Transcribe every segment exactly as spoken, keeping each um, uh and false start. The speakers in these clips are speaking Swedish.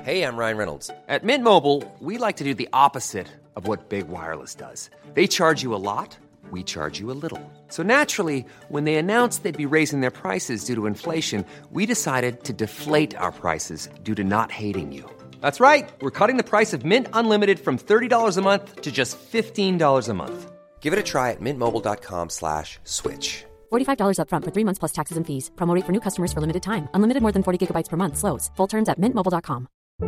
Hey, I'm Ryan Reynolds. At Mint Mobile, we like to do the opposite of what Big Wireless does. They charge you a lot, we charge you a little. So naturally, when they announced they'd be raising their prices due to inflation, we decided to deflate our prices due to not hating you. That's right. We're cutting the price of Mint Unlimited from thirty dollars a month to just fifteen dollars a month. Give it a try at mintmobile.com slash switch. forty-five dollars up front for three months plus taxes and fees. Promo rate for new customers for limited time. Unlimited more than forty gigabytes per month. Slows full terms at mint mobile dot com.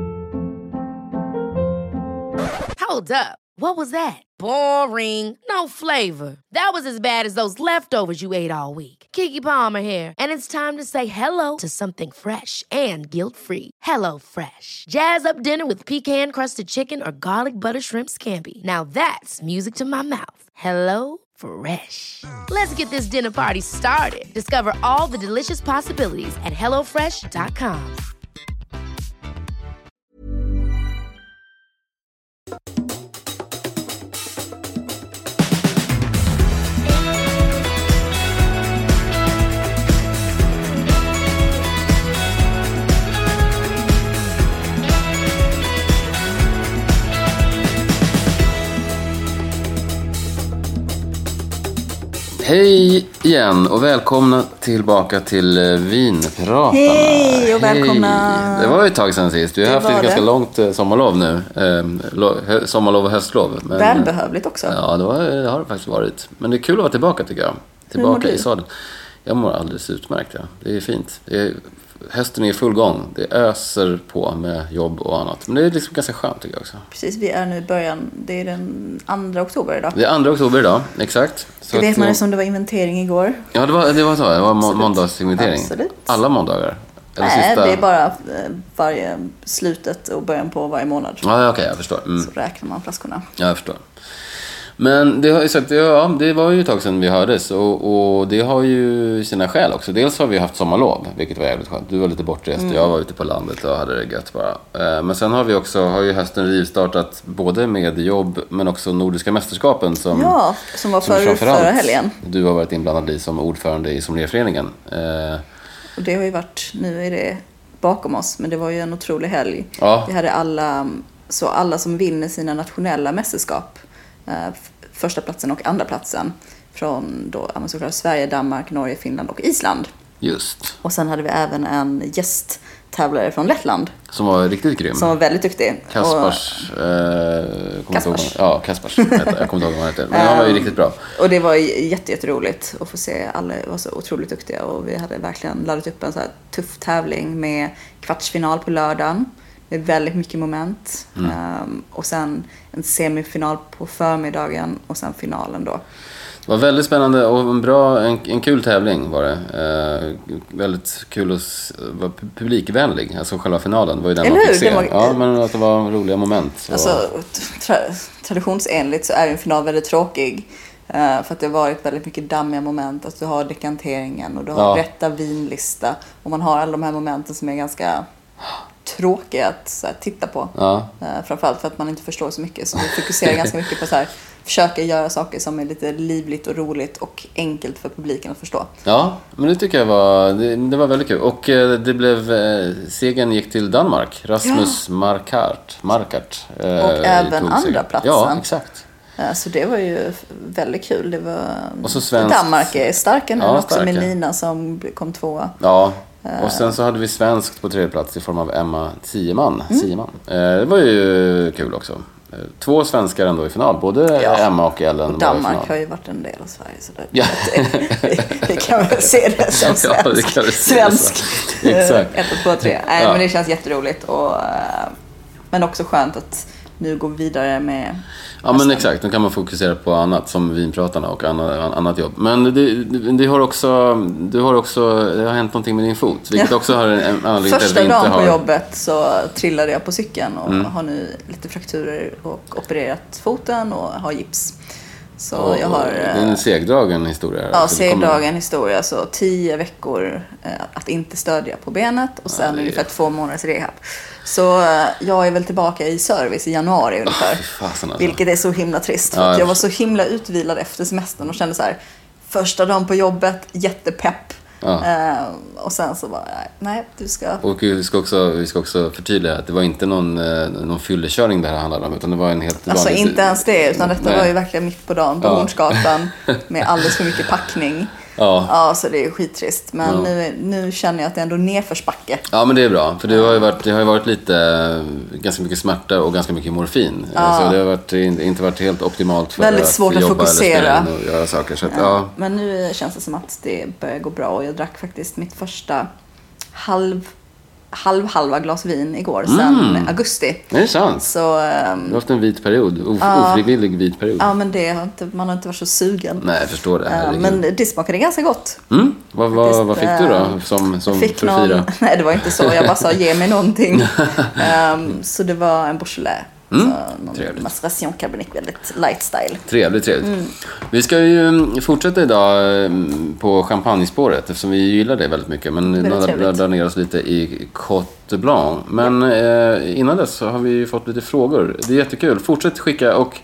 Hold up. What was that? Boring. No flavor. That was as bad as those leftovers you ate all week. Keke Palmer here. And it's time to say hello to something fresh and guilt-free. Hello Fresh. Jazz up dinner with pecan-crusted chicken or garlic butter shrimp scampi. Now that's music to my mouth. Hello Fresh. Let's get this dinner party started. Discover all the delicious possibilities at hello fresh dot com. Hej igen och välkomna tillbaka till Vinpratarna. Hej och välkomna. Hej. Det var ju ett tag sedan sist. Vi har haft ett ganska långt sommarlov nu. Eh, sommarlov och höstlov. Men, välbehövligt också. Ja, det, var, det har det faktiskt varit. Men det är kul att vara tillbaka tycker jag. Tillbaka i sadeln. Jag mår alldeles utmärkt. Ja. Det är fint. Det är, hösten är i full gång. Det öser på med jobb och annat. Men det är liksom ganska skönt tycker jag också. Precis, vi är nu i början. Det är den andra oktober idag. Det är andra oktober idag, exakt. Så det vet man det som det var inventering igår. Ja, det var, det var så. Det var må- måndagsinventering. Absolut. Alla måndagar. Eller Nej, sista... det är bara varje slutet och början på varje månad. Ja, okej, okay, jag förstår. Mm. Så räknar man flaskorna. Ja, jag förstår. Men det har ju sagt, ja, det var ju ett tag sedan vi hördes och, och det har ju sina skäl också. Dels har vi haft sommarlov, vilket var jävligt skönt. Du var lite bortrest och mm. jag var ute på landet och hade det gött bara. Men sen har vi också, har ju hösten rivstartat både med jobb men också Nordiska mästerskapen som, ja, som var för, som förra helgen. Du har varit inblandad i som ordförande i sommelierföreningen. Och det har ju varit, nu är det bakom oss, men det var ju en otrolig helg. Ja. Vi hade alla, så alla som vinner sina nationella mästerskap, första platsen och andra platsen från då, såklart Sverige, Danmark, Norge, Finland och Island. Just. Och sen hade vi även en gästtävlare från Lettland. Som var riktigt grym. Som var väldigt duktig. Kaspars. Och, eh, Kaspars. Ja, Kaspars. Jag kommer inte ihåg vad han heter. Men han var ju riktigt bra. Och det var jätte, jätteroligt att få se. Alla var så otroligt duktiga. Och vi hade verkligen laddat upp en så här tuff tävling med kvartsfinal på lördagen. Det är väldigt mycket moment. Mm. Um, och sen en semifinal på förmiddagen och sen finalen då. Det var väldigt spännande och en bra, en, en kul tävling var det. Eh, väldigt kul att vara publikvänlig. Alltså själva finalen var ju den Eller man fick hur? se. Var... Ja, men att det var roliga moment. Så... Alltså, tra- traditionsenligt så är en final väldigt tråkig. Uh, för att det har varit väldigt mycket dammiga moment. Att du har dekanteringen och du har ja. rätta vinlista. Och man har alla de här momenten som är ganska... tråkiga att så här, titta på. Ja. Uh, framförallt för att man inte förstår så mycket. Så vi fokuserar ganska mycket på så här, försöka göra saker som är lite livligt och roligt och enkelt för publiken att förstå. Ja, men det tycker jag var, det, det var väldigt kul. Och eh, det blev, eh, segern gick till Danmark. Rasmus ja. Markart. Markart eh, och även andra platsen. Ja, exakt. Uh, så det var ju väldigt kul. Det var, och så svensk... Danmark är starka nu ja, också starka. med Nina som kom tvåa. Ja. Och sen så hade vi svenskt på tredje plats i form av Emma Tiemann. Mm. Tiemann. Eh, det var ju kul också. Eh, två svenskar ändå i final. Både ja. Emma och Ellen. Och Danmark var i har ju varit en del av Sverige. Så det, ja. det, det kan väl se det som svensk. Ja, det kan se svensk. Exakt. Ett, två, tre. Nej, ja. men det känns jätteroligt. Och, men också skönt att nu gå vidare med... Ja, men exakt. Då kan man fokusera på annat som Vinpratarna och annat, annat jobb. Men det, det, det, har också, det har också det har hänt någonting med din fot. Vilket ja. också har en anledning till Första att vi inte dagen har... på jobbet så trillade jag på cykeln och mm. har nu lite frakturer och opererat foten och har gips. Så och, jag har... Det är en segdragen historia. Ja, segdragen kommer... historia. Så tio veckor eh, att inte stödja på benet och sen ja, ungefär är... två månaders rehab. Så eh, jag är väl tillbaka i service i januari ungefär. Oh, alltså. Vilket är så himla trist. För ja, att jag, jag var så himla utvilad efter semestern och kände så här, första dagen på jobbet, jättepepp. Ja. Eh, och sen så bara, nej, du ska... Och vi ska också, vi ska också förtydliga att det var inte någon, någon fyllekörning det här handlade om, utan det var en helt Alltså vanlig... inte ens det, utan detta Nej. var ju verkligen mitt på dagen på Ja. Hornsgatan med alldeles för mycket packning. Ja. Ja, så det är skittrist. Men Ja. nu, nu känner jag att det är ändå nedförsbacke. Ja, men det är bra. För det har ju varit, det har ju varit lite, ganska mycket smärta och ganska mycket morfin. Ja. Så det har varit, inte varit helt optimalt för Väldigt att svårt att jobba fokusera. eller spela in och göra saker. Så att, Ja. ja. Men nu känns det som att det börjar gå bra. Och jag drack faktiskt mitt första halv, halv halva glas vin igår, sedan Mm. augusti. Det är sant. Så, ehm, Du har haft en vit period. Of, Ja. Ofrivillig vit period. ja, men det har inte, man har inte varit så sugen. Nej, jag förstår det. Eh, Herregud. men det smakade ganska gott. Mm. Vad, vad, Faktiskt, vad fick du då eh, som, som Jag fick för någon, fyra? nej, det var inte så. Jag bara sa ge mig någonting. um, så det var en Beaujolais. Mm, Så någon trevligt. Maceration Cabernet, väldigt light style. Trevligt, trevligt. Mm. Vi ska ju fortsätta idag mm, på champagnespåret eftersom vi gillar det väldigt mycket. Men Väldigt nu trevligt. drar ner oss lite i Côte Blanc. Men eh, innan dess så har vi ju fått lite frågor. Det är jättekul. Fortsätt skicka och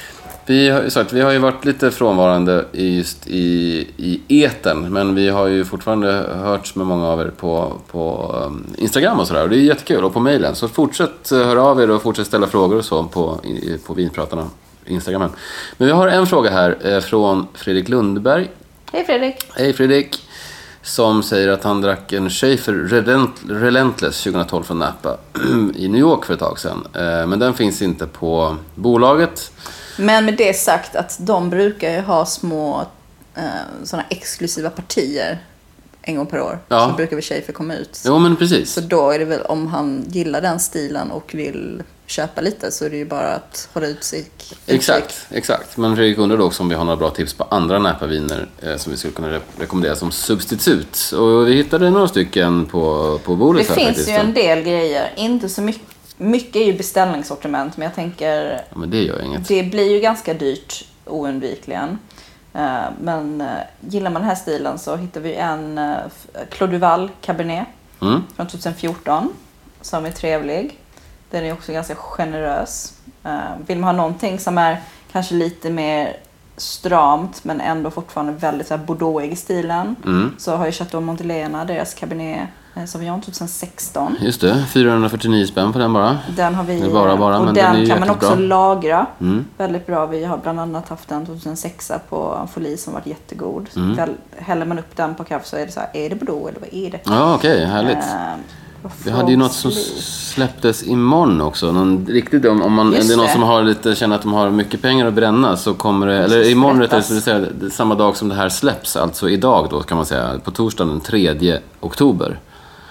vi har, sagt, vi har ju varit lite frånvarande i just i, i etern, men vi har ju fortfarande hörts med många av er på, på um, Instagram och sådär. Och det är jättekul. Och på mejlen. Så fortsätt höra av er och fortsätt ställa frågor och så på, i, på Vinpratarna. Instagramen. Men vi har en fråga här eh, från Fredrik Lundberg. Hej Fredrik. Hej Fredrik. Som säger att han drack en Schaefer Relent- Relentless tjugohundratolv från Napa i New York för ett tag sedan. Eh, men den finns inte på bolaget. Men med det sagt att de brukar ju ha små eh, sådana exklusiva partier en gång per år. Ja. Så brukar vi Schaefer komma ut. Jo, men precis. Så då är det väl, om han gillar den stilen och vill köpa lite, så är det ju bara att hålla utkik. utkik. Exakt, exakt. Men Fredrik undrar då också om vi har några bra tips på andra Napa-viner eh, som vi skulle kunna re- rekommendera som substitut. Och vi hittade några stycken på, på bordet Det här finns faktiskt. ju en del grejer. Inte så mycket. Mycket är ju beställningssortiment, men jag tänker Ja, men det gör inget. det blir ju ganska dyrt oundvikligen. Eh, Men eh, gillar man den här stilen så hittar vi en eh, Clos du Val Cabernet Mm. från tjugohundrafjorton som är trevlig. Den är också ganska generös. Eh, Vill man ha någonting som är kanske lite mer stramt men ändå fortfarande väldigt så här bordeauxig i stilen, Mm. så har ju Chateau Montelena, deras Cabernet eh, Sauvignon tjugohundrasexton. Just det, fyrahundrafyrtionio spänn på den bara. Den har vi, Det är bara, bara, och men den, den är ju kan man jäkligt också bra. lagra Mm. väldigt bra. Vi har bland annat haft en tjugohundrasex på Amfoli som varit jättegod. Mm. Väl, häller man upp den på kaffe så är det så här, är det Bordeaux eller vad är det? Ja, okej, härligt. Eh, Vi hade ju något som släpptes imorgon också. Någon riktigt, om, om man, Just det är någon det. som har lite, känner att de har mycket pengar att bränna, så kommer det, eller imorgon rättare Släppas. sagt, det är samma dag som det här släpps, alltså idag då kan man säga, på torsdagen den tredje oktober.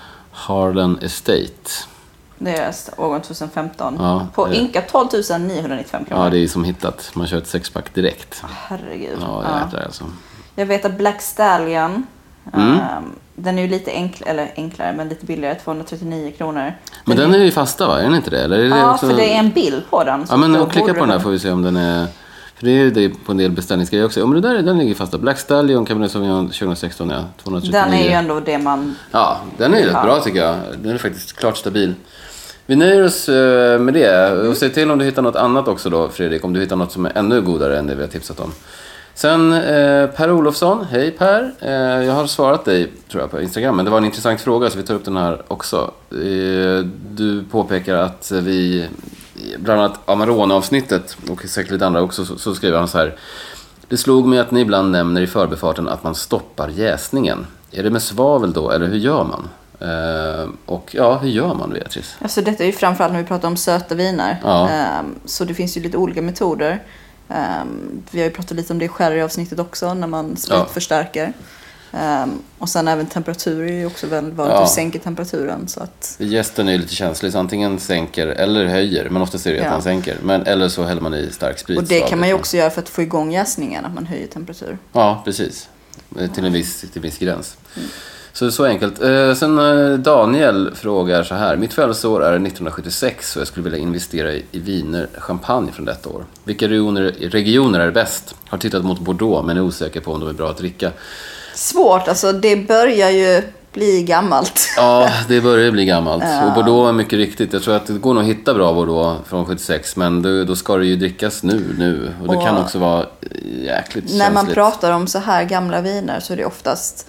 Harlan Estate. Det är årgång tjugohundrafemton. Ja, på det- Inka tolv tusen niohundranittiofem kronor. Ja, det är som hittat. Man kör ett sexpack direkt. Herregud. Ja, Ja. jäklar alltså. Jag vet att Black Stallion, Mm. ehm, den är ju lite enklare, eller enklare, men lite billigare, tvåhundratrettionio kronor. Men den är ju fasta, va? Är den inte det? Eller är det Ja, också... för det är en bild på den. så Ja, men då klicka borde på den här den- får vi se om den är... För det är ju det på en del beställningsgrejer också. Ja, men det där, den ligger fasta. Black Stallion, Cabernet Sauvignon tjugohundrasexton, ja. tvåhundratrettionio. Den är ju ändå det man... Ja, den är ju rätt Ja. bra tycker jag. Den är faktiskt klart stabil. Vi nöjer oss eh, med det. Och se till om du hittar något annat också då, Fredrik. Om du hittar något som är ännu godare än det vi har tipsat om. Sen eh, Per Olofsson. Hej Per. Eh, jag har svarat dig, tror jag, på Instagram. Men det var en intressant fråga så vi tar upp den här också. Eh, du påpekar att vi, bland annat Amarone-avsnittet och säkert lite andra också, så, så skriver han så här. Det slog mig att ni ibland nämner i förbifarten att man stoppar jäsningen. Är det med svavel då, eller hur gör man? Eh, och ja, hur gör man, Beatrice? Alltså detta är ju framförallt när vi pratar om söta viner. Ja. Ehm, så det finns ju lite olika metoder. Ehm, vi har ju pratat lite om det i sherry-avsnittet också, när man spritförstärker. Ehm, och sen även temperatur är ju också väldigt vanligt. Ja. Du sänker temperaturen så att... Gästen är ju lite känslig, så antingen sänker eller höjer. Men ofta ser det att Ja. han sänker. Men, eller så häller man i stark sprit. Och det så kan man ju av- också göra för att få igång jäsningen, att man höjer temperatur. Ja, precis. Till en viss, till en viss gräns. Så det är så enkelt. Eh, sen eh, Daniel frågar så här. Mitt födelseår är nittonhundrasjuttiosex och jag skulle vilja investera i, i viner, champagne från detta år. Vilka regioner, regioner är bäst? Har tittat mot Bordeaux men är osäker på om de är bra att dricka. Svårt, alltså det börjar ju bli gammalt. Ja, det börjar bli gammalt. Och Bordeaux är mycket riktigt. Jag tror att det går nog att hitta bra Bordeaux från sjuttiosex. Men då, då ska det ju drickas nu. nu. Och det Och kan också vara jäkligt När man känsligt. pratar om så här gamla viner så är det oftast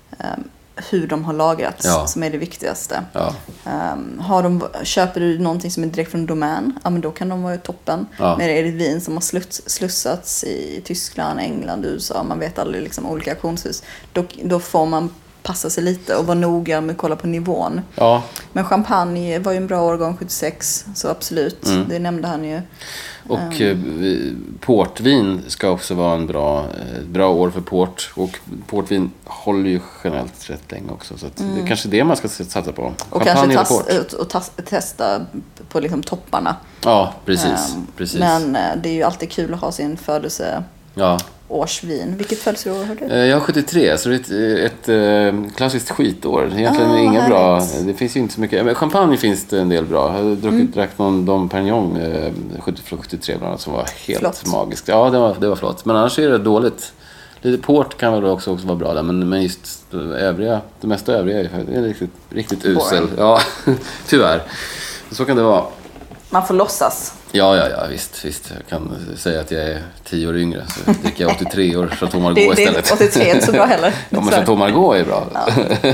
um, hur de har lagrats ja. som är det viktigaste. Ja. Um, har de, köper du någonting som är direkt från domän, ja men då kan de vara toppen. Ja. Men är det vin som har sluts, slussats i Tyskland, England, U S A, man vet aldrig liksom olika auktionshus, då, då får man passa sig lite och vara noga med att kolla på nivån. Ja. Men champagne var ju en bra årgång sjuttiosex, så absolut, mm. det nämnde han ju. Och um, portvin ska också vara en bra, bra år för port. Och portvin håller ju generellt rätt länge också. Så att mm. det är kanske det man ska satsa på. Och champagne kanske tas, och, och tas, testa på liksom topparna. Ja, precis, um, precis. Men det är ju alltid kul att ha sin födelse... Ja. Årsvin. Vilket födelseår har du? Jag har sjuttiotre, så det är ett, ett, ett klassiskt skitår. Egentligen ah, inga bra. Det finns ju inte så mycket. Men champagne finns det en del bra. Jag har druckit mm. drack någon Dom Perignon från sjuttiotre bland annat, som var helt flott. Magiskt. Ja, det var, det var flott. Men annars är det dåligt. Lite port kan väl också, också vara bra där. Men, men just det övriga, det mesta övriga är riktigt, riktigt usel. Ja, tyvärr. Så kan det vara. Man får låtsas. Ja, ja, ja, visst, visst. Jag kan säga att jag är tio år yngre, så dricker jag åttiotre år Chateau Margaux istället. Det är åttiotre är inte så bra heller. Ja, men Chateau Margaux är bra. Ja,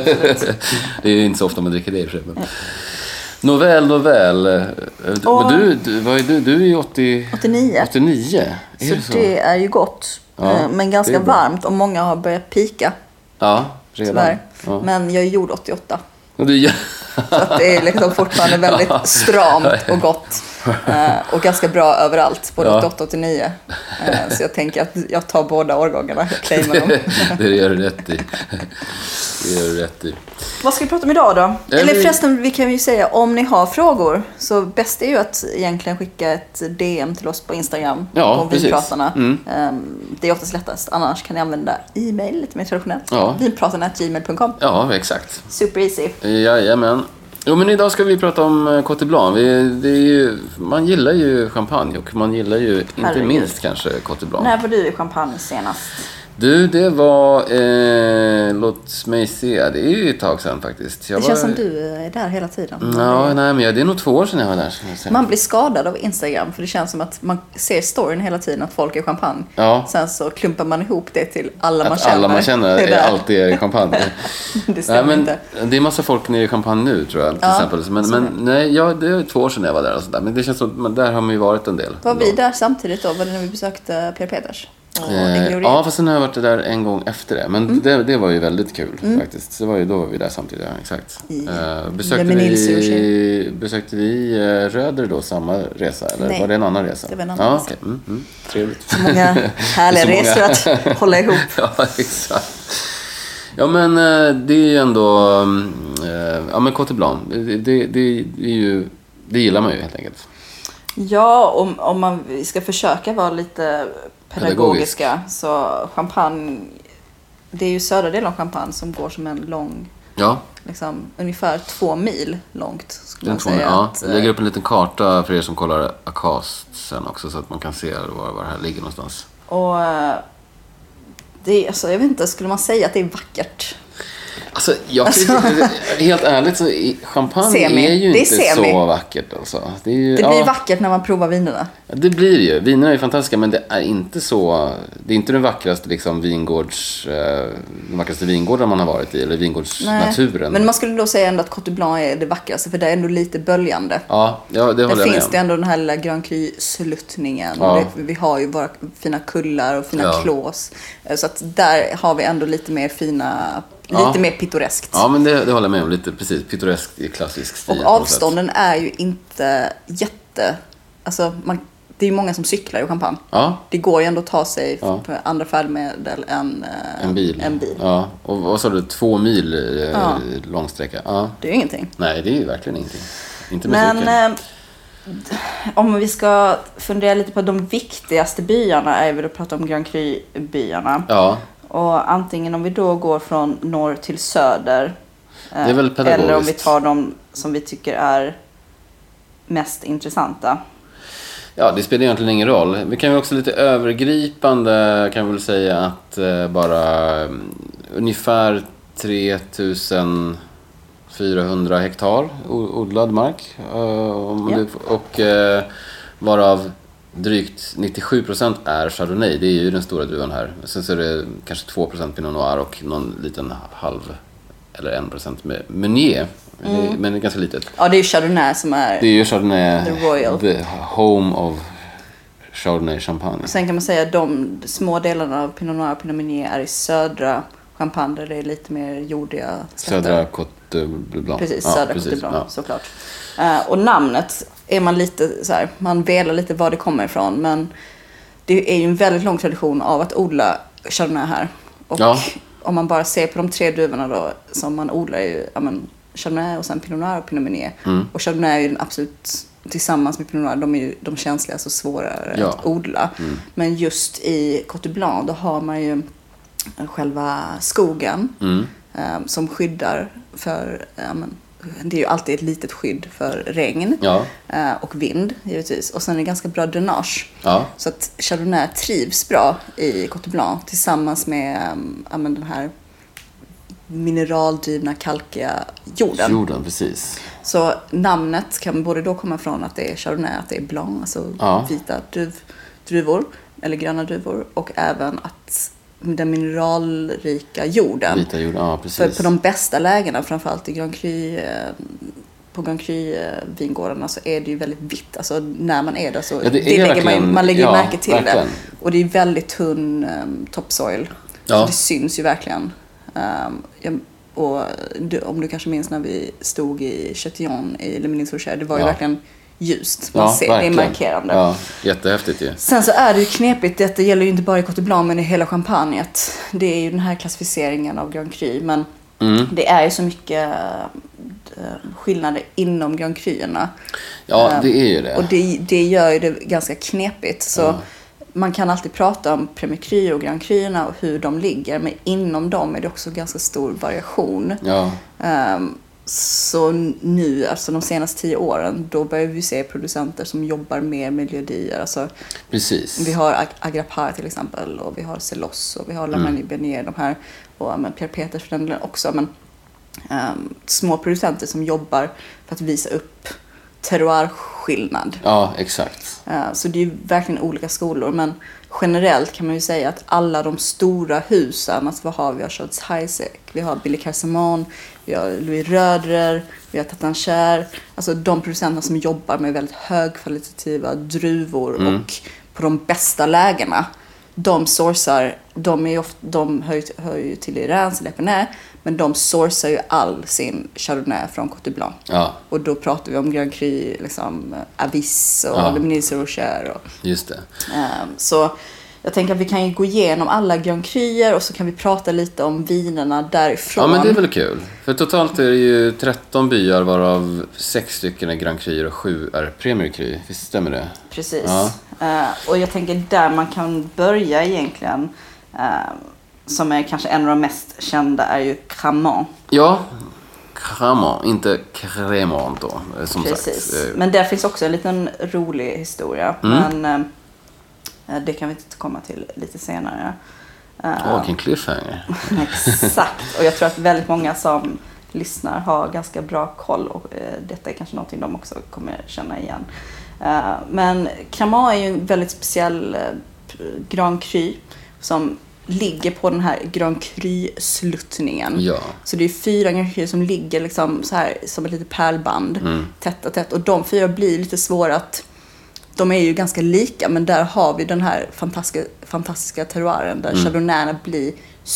det är inte så ofta man dricker det i sig. Men... Nåväl, nåväl. Och... Men du, du, vad är du? Du är ju åttio... åttionio. åttionio. Är så, det så det är ju gott. Ja, men ganska varmt och många har börjat pika. Ja, redan. Ja. Men jag är gjord åttioåtta. Och du... Så att det är liksom fortfarande väldigt stramt och gott. Och ganska bra överallt, både åttioåtta och åttionio. Så jag tänker att jag tar båda årgångarna. Jag claimar dem. Det gör du rätt i. Det gör du rätt i. Vad ska vi prata om idag då? Eller förresten, vi kan ju säga, om ni har frågor, så bäst är ju att egentligen skicka ett D M till oss på Instagram. Ja, på precis. Vinpratarna. Mm. Det är oftast lättast. Annars kan ni använda e-mail, lite mer traditionellt. Ja. vinpratarna at gmail punkt com. Ja, exakt. Super easy. Jajamän. Jo, men idag ska vi prata om Côte Blanc. Vi, det är ju, man gillar ju champagne och man gillar ju inte Herregud. minst kanske Côte Blanc. När var du i champagne senast? Du, det var, eh, låt mig se, det är ju ett tag sedan faktiskt. Jag det känns var... som du är där hela tiden. Ja, det... nej, men det är nog två år sedan jag var där. Man blir skadad av Instagram, för det känns som att man ser storyn hela tiden att folk är champagne. Ja. Sen så klumpar man ihop det till alla att man känner. alla man känner är, är alltid är champagne. Det stämmer nej, men inte. Det är massa folk nere i champagne nu, tror jag, till ja, exempel. Men, men nej, ja, det är två år sedan jag var där och sådär. Men det känns som att där har man ju varit en del. Var vi där samtidigt då? Var det när vi besökte Pierre Peters? Eh, ja, fast sen har jag varit där en gång efter det. Men mm. det, det var ju väldigt kul mm. faktiskt. Det var ju, då var vi där samtidigt, ja, exakt. Yeah. Eh, besökte, vi, besökte vi eh, Röder då, samma resa? Eller Nej. var det en annan resa? Det var en annan ja, resa. Okay. Mm, mm, trevligt. Så många härliga resor att hålla ihop. Ja, exakt. Ja, men eh, det är ju ändå... Eh, ja, men Côte Blanc. Det, det, det, det, är ju, det gillar man ju helt enkelt. Ja, om, om man ska försöka vara lite... pedagogiska, så champagne, det är ju södra delen av Champagne som går som en lång, ja, liksom ungefär två mil långt, skulle man två, säga. Ja. Att, jag lägger upp en liten karta för er som kollar Acast sen också, så att man kan se var, var det här ligger någonstans. Och det är, alltså, jag vet inte, skulle man säga att det är vackert? Alltså, jag alltså. helt ärligt så champagne semi. är ju det inte är så vackert alltså. Det, är ju, det blir ja. vackert när man provar vinerna. Ja, det blir ju. Vinerna är fantastiska, men det är inte så. Det är inte den vackraste liksom vingårds eh, den vackraste vingården man har varit i, eller vingårdsnaturen. Men man skulle då säga ändå att Côte Blanc är det vackraste, för det är ändå lite böljande. Ja, ja det håller jag med. Det finns det ändå den här lilla Grand Cru-sluttningen. Ja. Vi har ju våra fina kullar och fina ja. klås. Så att där har vi ändå lite mer fina, lite ja. mer pittoreskt. Ja, men det, det håller jag med om. Lite precis pittoreskt i klassisk stil. Och avstånden är ju inte jätte... Alltså, man, det är ju många som cyklar i Champagne. Ja. Det går ju ändå att ta sig ja. på andra färdmedel än en bil. En bil. Ja. Och vad sa du? Två mil eh, ja. långsträcka. Ja. Det är ju ingenting. Nej, det är ju verkligen ingenting. Inte med Men... Om vi ska fundera lite på de viktigaste byarna, är vi att prata om Grand Cru-byarna. Ja. Och antingen om vi då går från norr till söder, det är väl pedagogiskt. Eller om vi tar de som vi tycker är mest intressanta. Ja, det spelar egentligen ingen roll. Vi kan ju också lite övergripande kan vi väl säga att eh, bara um, ungefär tre tusen fyrahundra hektar odlad mark. Uh, ja. och uh, varav drygt nittiosju procent är Chardonnay. Det är ju den stora druvan här. Sen så är det kanske två procent Pinot Noir och någon liten halv eller en procent med Meunier. Mm. Men det är ganska litet. Ja, det är ju Chardonnay som är... Det är ju Chardonnay, the royal. The home of Chardonnay champagne. Sen kan man säga att de små delarna av Pinot Noir och Pinot Meunier är i södra Champagne där det är lite mer jordiga skatter. Södra Côte Blanc. Precis, ja, södra precis, Côte Blanc, ja. såklart. Uh, och namnet är man lite så här, man velar lite var det kommer ifrån, men det är ju en väldigt lång tradition av att odla Chardonnay här. Och ja. om man bara ser på de tre druvorna då som man odlar är ju, ja men, Chardonnay och sen Pinot Noir och Pinot Meunier. Mm. Och Chardonnay är ju den absolut, tillsammans med Pinot Noir, de är ju de känsligaste och svårare ja. att odla. Mm. Men just i Côte Blanc då har man ju själva skogen mm. um, som skyddar för, um, det är ju alltid ett litet skydd för regn ja. uh, och vind givetvis. Och sen är det ganska bra dränage. Ja. Så att Chardonnay trivs bra i Côte Blanc tillsammans med um, um, den här mineraldrivna kalkiga jorden. Jorden, precis. Så namnet kan både då komma från att det är Chardonnay, att det är blanc, alltså ja. vita druv, druvor eller gröna druvor, och även att den mineralrika jorden. Vita jorden, ja precis. För på de bästa lägena, framförallt i Grand Cru, på Grand Cru vingårdarna, så är det ju väldigt vitt. Alltså när man är där så ja, det, det lägger man, man lägger ja, märke till verkligen. det. Och det är väldigt tunn um, topsoil. Ja. Så det syns ju verkligen. Um, jag, och du, om du kanske minns när vi stod i Châtillon i Le Minier-Rocher, det var ju ja. verkligen ljust. Man ja, ser, verkligen. Det är markerande. Ja, jättehäftigt ju. Sen så är det ju knepigt, detta gäller ju inte bara i Côte Blanc men i hela Champagne. Det är ju den här klassificeringen av Grand Cru, men mm. det är ju så mycket skillnader inom Grand Cruerna. Ja, det är ju det. Och det, det gör ju det ganska knepigt. Så ja. man kan alltid prata om Premier Cru och Grand Cruerna och hur de ligger, men inom dem är det också ganska stor variation. Ja. Um, så nu, alltså de senaste tio åren, då börjar vi se producenter som jobbar mer med miljödier. Alltså, precis. Vi har Ag- Agrapar till exempel, och vi har Celos och vi har La Manière Bernier, de här, och men, Pierre Peters för den delen också. Men um, små producenter som jobbar för att visa upp terroirskillnad. Ja, exakt. Uh, så det är ju verkligen olika skolor, men generellt kan man ju säga att alla de stora husen, alltså vad har vi? Vi har Charles Heisek, vi har Billy Carsamon, vi har Louis Röderer, vi har Tatancher, alltså de producenterna som jobbar med väldigt högkvalitativa druvor mm. och på de bästa lägena. De sourcar, de, är ofta, de hör, hör ju till i Reims eller Épinay, men de sourcar ju all sin Chardonnay från Côte Blanc. Ja. Och då pratar vi om Grand Cru, liksom Avis och ja. Le Minier-Rocher. Och, just det. Um, så jag tänker att vi kan ju gå igenom alla Grand Cruer och så kan vi prata lite om vinerna därifrån. Ja, men det är väl kul. För totalt är det ju tretton byar, varav sex stycken är Grand Cruer och sju är Premier Cru. Visst stämmer det? Precis. Ja. Uh, och jag tänker där man kan börja egentligen, uh, som är kanske en av de mest kända, är ju Cremant. Ja, Cremant, inte Crémant då, som Precis. sagt. Men där finns också en liten rolig historia. Mm. Men uh, det kan vi inte komma till lite senare. Åh, uh, oh, vilken cliffhanger. Exakt. Och jag tror att väldigt många som lyssnar har ganska bra koll. Och uh, detta är kanske någonting de också kommer känna igen. Uh, men Cremant är ju en väldigt speciell uh, Grand Cru som ligger på den här Grand Cru-sluttningen. Ja. Så det är fyra Grand Cru som ligger liksom så här som ett litet pärlband, mm. tätt och tätt. Och de fyra blir lite svåra att... De är ju ganska lika, men där har vi den här fantastiska, fantastiska terroiren där mm. chardonnayerna blir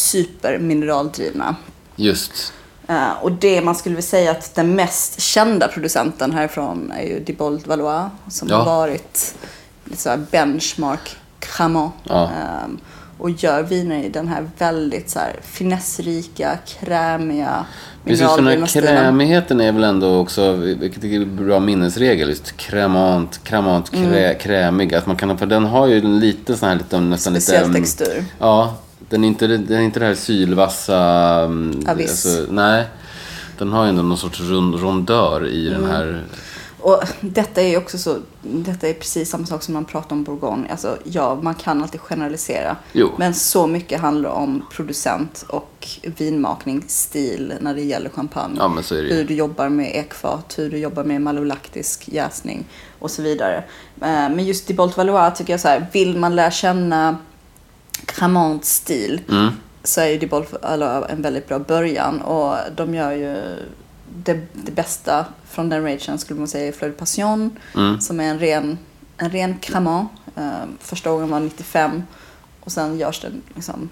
supermineraldrivna. Just. Uh, och det man skulle vilja säga att den mest kända producenten härifrån är ju Dibold Valois, som ja. har varit lite så här benchmark Cremant. Ja. Um, och gör viner i den här väldigt så här finessrika, krämiga, precis, för den här krämigheten är väl ändå också, vilket är en bra minnesregel, just krämant, krämant, krä, mm. krämig, att man kan, för den har ju en liten sån här lite, nästan speciell lite, textur. Ja, den är inte, den är inte det här sylvassa, alltså, nej, den har ju ändå någon sorts rund, rondör i mm. den här. och detta är ju också så, detta är precis samma sak som man pratar om Bourgogne. Alltså, ja, man kan alltid generalisera. Jo. Men så mycket handlar om producent och vinmakning, stil när det gäller champagne. Ja, men så är det ju. Hur du jobbar med ekfat, hur du jobbar med malolaktisk jäsning och så vidare. Men just Dibolt Valois tycker jag så här, vill man lära känna Cremants stil Mm. så är ju Dibolt Valois en väldigt bra början. Och de gör ju det, det bästa från den rangen skulle man säga är Fleur de Passion, Mm. som är en ren, en ren Cremant. Uh, första gången var nittiofem och sen görs den liksom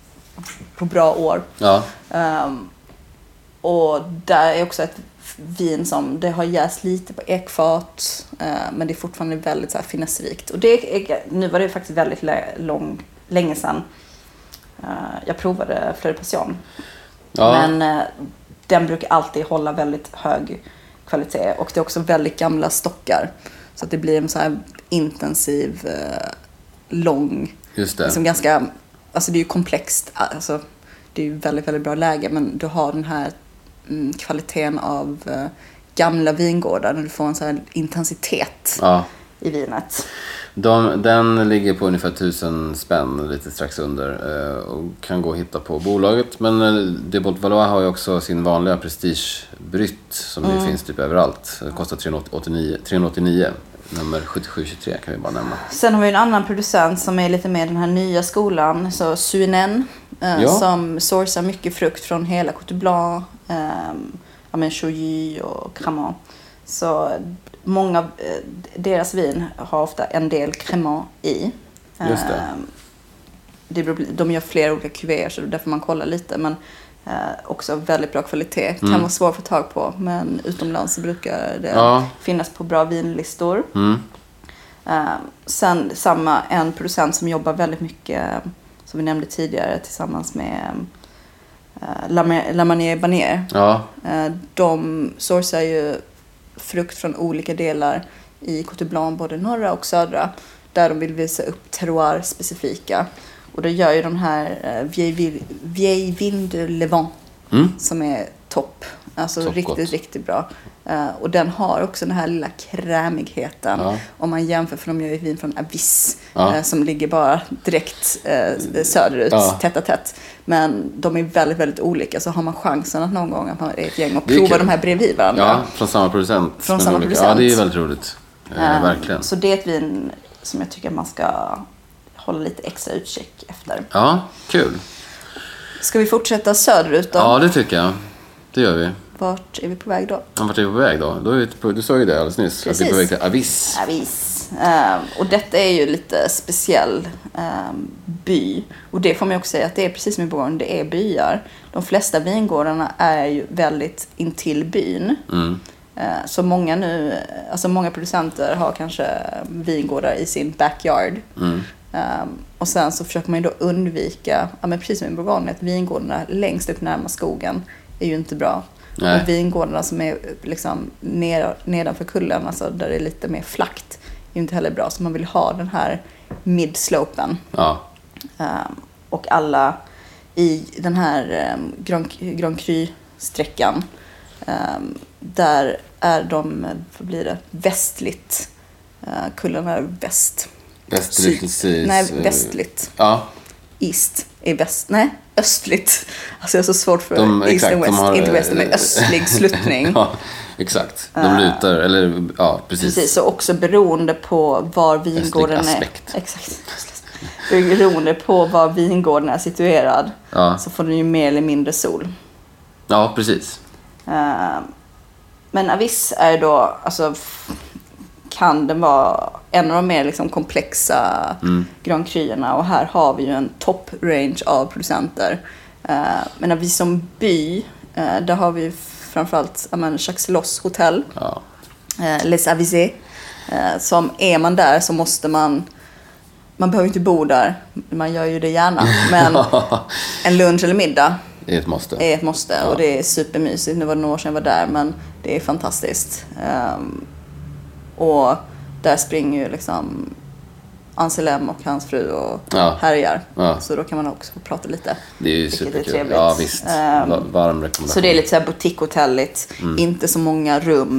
på bra år. Ja. Um, och där är också ett vin som det har jäst lite på ekfat, uh, men det är fortfarande väldigt så här finessrikt. Och det är, nu var det faktiskt väldigt lång, länge sedan uh, jag provade Fleur de Passion. Ja. Men uh, den brukar alltid hålla väldigt hög kvalitet. Och det är också väldigt gamla stockar. Så att det blir en så här intensiv, uh, lång, Just det. liksom ganska, alltså det är ju komplext, alltså det är ju väldigt, väldigt bra läge, men du har den här mm, kvaliteten av uh, gamla vingårdar när du får en så här intensitet Ja. i vinet. De, den ligger på ungefär tusen spänn, lite strax under, eh, och kan gå att hitta på bolaget. Men eh, Dibolt Valois har ju också sin vanliga prestigebrytt som Mm. ju finns typ överallt. Det kostar trehundraåttionio, nummer sjuttiosju tjugotre kan vi bara nämna. Sen har vi en annan producent som är lite mer den här nya skolan, så Suinen, eh, Ja. som sourcar mycket frukt från hela Côte du Blanc, eh, ja, men Chouilly och Cremant. Så många, eh, deras vin har ofta en del Cremant i. Just det. Eh, det beror, de gör flera olika kuvéer så därför man kollar lite, men eh, också väldigt bra kvalitet. Kan Mm. vara svår att få tag på, men utomlands så brukar det Ja. finnas på bra vinlistor. Mm. Uh, sen samma, en producent som jobbar väldigt mycket, som vi nämnde tidigare, tillsammans med uh, La, La Manière Barnier. Ja, Uh, de sourcar ju frukt från olika delar i Côte du Blanc, både norra och södra, där de vill visa upp terroir-specifika. Och då gör ju de här uh, Vieille, Vieille Vin de Levant, mm. som är topp. Alltså Topp riktigt, gott. riktigt bra. Uh, och den har också den här lilla krämigheten. Ja. Om man jämför, för de gör ju vin från Avis. Ja. Uh, som ligger bara direkt uh, söderut, Ja. tätt och tätt. Men de är väldigt, väldigt olika. Så har man chansen att någon gång att man är ett gäng och Det är prova kul. de här bredvid varandra. Ja, från samma producent. Från men samma olika. producent. Ja, det är ju väldigt roligt. Eh, Um, verkligen. Så det är ett vin som jag tycker man ska hålla lite extra utkik efter. Ja, kul. Ska vi fortsätta söderut då? Ja, det tycker jag. Det gör vi. Vart är vi på väg då? Ja, vart är vi på väg då? då är vi på, du sa ju det alldeles nyss. Att vi är på väg till Avis. Avis. Um, och detta är ju lite speciell um, by. Och det får man också säga att det är precis som i Bourgogne, det är byar. De flesta vingårdarna är ju väldigt intill byn. Mm. Uh, så många nu, alltså många producenter har kanske vingårdar i sin backyard. Mm. Um, och sen så försöker man ju då undvika, ja, men precis som i Bourgogne, att vingårdarna längst upp närmast skogen är ju inte bra. Nej. Och vingårdarna som är liksom ner, nedanför kullen, alltså där det är lite mer flackt, är ju inte heller bra. Så man vill ha den här mid-slopen. Ja. Um, och alla i den här um, Grand, Grand Cru-sträckan, um, där är de, vad blir det, västligt. Uh, kullen är väst. Västligt, precis. Nej, västligt. Ja. East är väst. Nej, östligt. Alltså jag har så svårt för De, east exakt, and west. de har, Inte west, men östlig sluttning. Ja, exakt. De lutar, eller ja, precis. Precis, så också beroende på var vingården Östlig är. aspekt. Exakt. Beroende på var vingården är situerad, Ja. så får den ju mer eller mindre sol. Ja, precis. Uh, men Avis är då, alltså kan den vara en av de mer liksom komplexa Mm. Grand Cruerna, och här har vi ju en top range av producenter. Uh, men Avis som by, uh, där har vi framförallt uh, Jacques Loss Hotel, Ja. uh, Les Avisés, uh, som är man där så måste man, man behöver inte bo där, man gör ju det gärna, men en lunch eller middag Det är ett måste. är ett måste, Ja. och det är supermysigt. Nu var det några år sedan jag var där, men det är fantastiskt. Um, och där springer ju liksom Anselm och hans fru och Ja. härjar. Ja. Så då kan man också få prata lite. Det är ju Vilket är superkul. trevligt. Ja, visst. Ehm, Va- Varm rekommendation. Så det är lite så här boutiquehotelligt. Mm. Inte så många rum.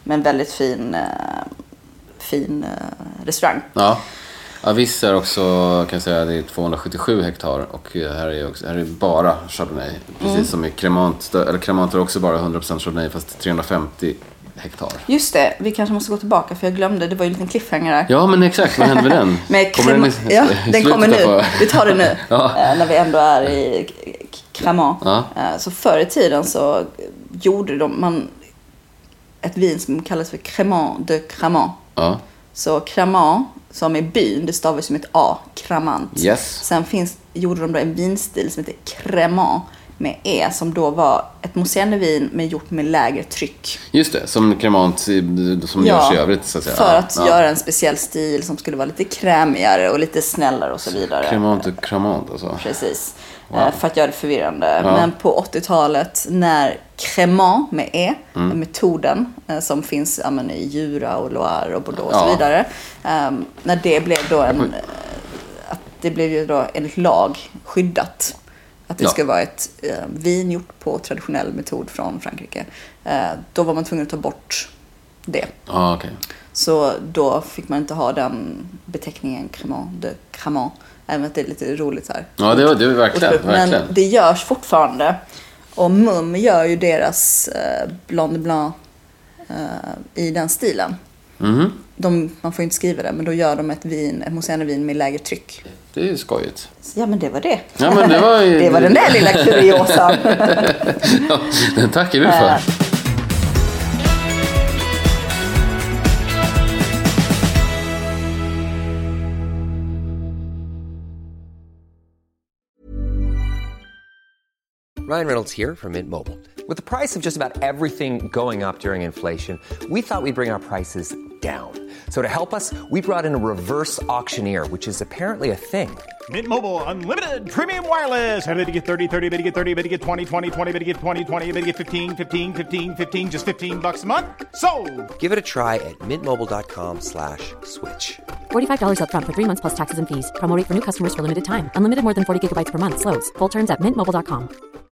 Men väldigt fin, eh, fin eh, restaurang. Ja. Avis är också, kan jag säga, det är tvåhundrasjuttiosju hektar och här är, också, här är bara Chardonnay. Precis mm. som i Cremant, eller Cremant är också bara hundra procent Chardonnay fast trehundrafemtio hektar. Just det, vi kanske måste gå tillbaka för jag glömde, det var ju en liten cliffhanger där. Ja, men exakt, vad hände med den? med kommer den, i, ja, den kommer nu, på... vi tar det nu. Ja. När vi ändå är i Cremant. Ja. Så förr i tiden så gjorde de man ett vin som kallas för Cremant de Cremant. Ja. Så Cremant, som är byn, det stavas som ett A, Cremant. Yes. Sen finns, gjorde de då en vinstil som heter Cremant med E, som då var ett mousserandevin men gjort med lägre tryck. Just det, som Cremant som ja, görs i övrigt så att säga. För att ja. göra en speciell stil som skulle vara lite krämigare och lite snällare och så vidare. Cremant och Cremant alltså. Precis. Wow. För att göra det förvirrande. Ja. Men på åttiotalet när Cremant med E, mm. metoden som finns ja, men, i Jura och Loire och Bordeaux och ja. så vidare. Um, när det blev då en, att det blev ju då enligt lag skyddat. Att det ja. ska vara ett uh, vin gjort på traditionell metod från Frankrike. Uh, då var man tvungen att ta bort det. Ah, okay. Så då fick man inte ha den beteckningen Cremant de Cremant. Även att det är lite roligt här. Ja, det var det verkligen, verkligen. Men det görs fortfarande. Och Mumm gör ju deras uh, Blanc de Blanc uh, i den stilen. Mm. De, man får inte skriva det, men då gör de ett vin, ett mousserandevin med lägre tryck. Det är ju skojigt. Ja, men det var det. Ja, men det var ju... det var den där lilla kuriosan. Ja, den tackar vi för. Uh. Ryan Reynolds here from Mint Mobile. With the price of just about everything going up during inflation, we thought we'd bring our prices down. So to help us, we brought in a reverse auctioneer, which is apparently a thing. Mint Mobile Unlimited Premium Wireless. How to get thirty, thirty, how to get thirty, how to get twenty, twenty, twenty, how to get twenty, twenty, how to get fifteen, fifteen, fifteen, fifteen, just fifteen bucks a month? Sold! Give it a try at mintmobile.com slash switch. forty-five dollars up front for three months plus taxes and fees. Promo rate for new customers for limited time. Unlimited more than forty gigabytes per month. Slows full terms at mint mobile dot com.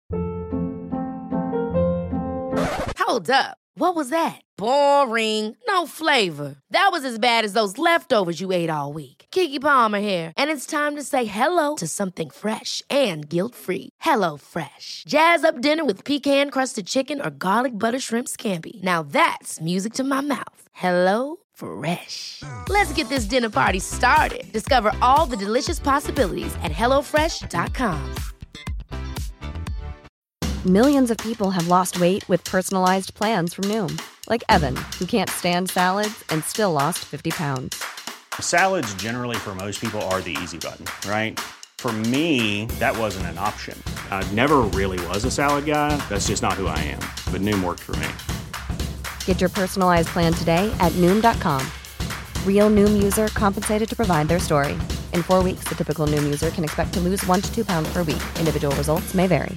Hold up. What was that? Boring. No flavor. That was as bad as those leftovers you ate all week. Keke Palmer here, and it's time to say hello to something fresh and guilt-free. Hello Fresh. Jazz up dinner with pecan-crusted chicken or garlic butter shrimp scampi. Now that's music to my mouth. Hello Fresh. Let's get this dinner party started. Discover all the delicious possibilities at hello fresh dot com. Millions of people have lost weight with personalized plans from Noom. Like Evan, who can't stand salads and still lost fifty pounds. Salads generally for most people are the easy button, right? For me, that wasn't an option. I never really was a salad guy. That's just not who I am. But Noom worked for me. Get your personalized plan today at Noom dot com. Real Noom user compensated to provide their story. In four weeks, the typical Noom user can expect to lose one to two pounds per week. Individual results may vary.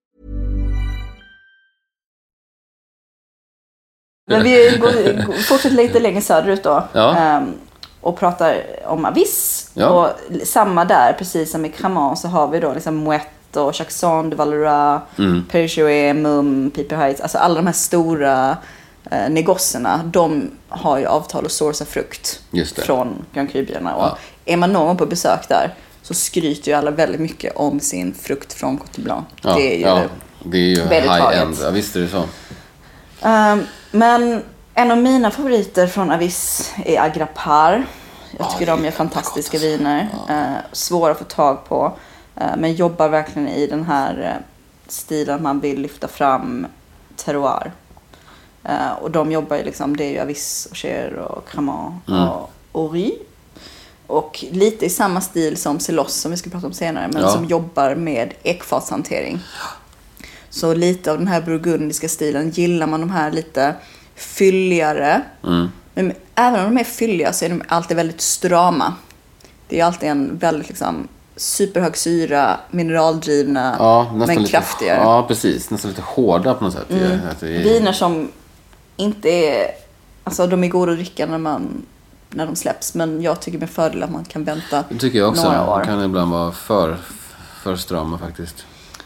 Men vi går, fortsätter lite längre söderut då. Ja. Um, och pratar om Avis. Ja. Och samma där, precis som i Cremant, så har vi då liksom Moët och Jackson de Valois, mm. Perrichouet, Mumm, Piper Heights. Alltså alla de här stora eh, negosserna, de har ju avtal att sourca frukt från Grand Cru-byarna. Och ja. är man någon på besök där så skryter ju alla väldigt mycket om sin frukt från Côte Blanc. Ja, det är ju, ja, det är ju high-end. Ja, visst är det så. Um, men en av mina favoriter från Avis är Agrapar. Jag tycker ja, de gör fantastiska gott. viner. Ja. Uh, svåra att få tag på. Uh, men jobbar verkligen i den här uh, stilen man vill lyfta fram terroir. Uh, och de jobbar ju liksom, det är ju Avis och Cher och Cremant mm. och Ori. Och lite i samma stil som Celos som vi ska prata om senare. Men ja. som jobbar med ekfatshantering. Så lite av den här burgundiska stilen, gillar man de här lite fylligare. Mm. Men även om de är fylliga så är de alltid väldigt strama. Det är alltid en väldigt liksom superhög syra, mineraldrivna, ja, men lite, kraftigare. Ja, precis. Nästan lite hårda på något sätt. Mm. Det är... Viner som inte är... Alltså de är goda att dricka när, man, när de släpps. Men jag tycker med fördel att man kan vänta det tycker jag också. några år. Det kan ibland vara för, för strama faktiskt.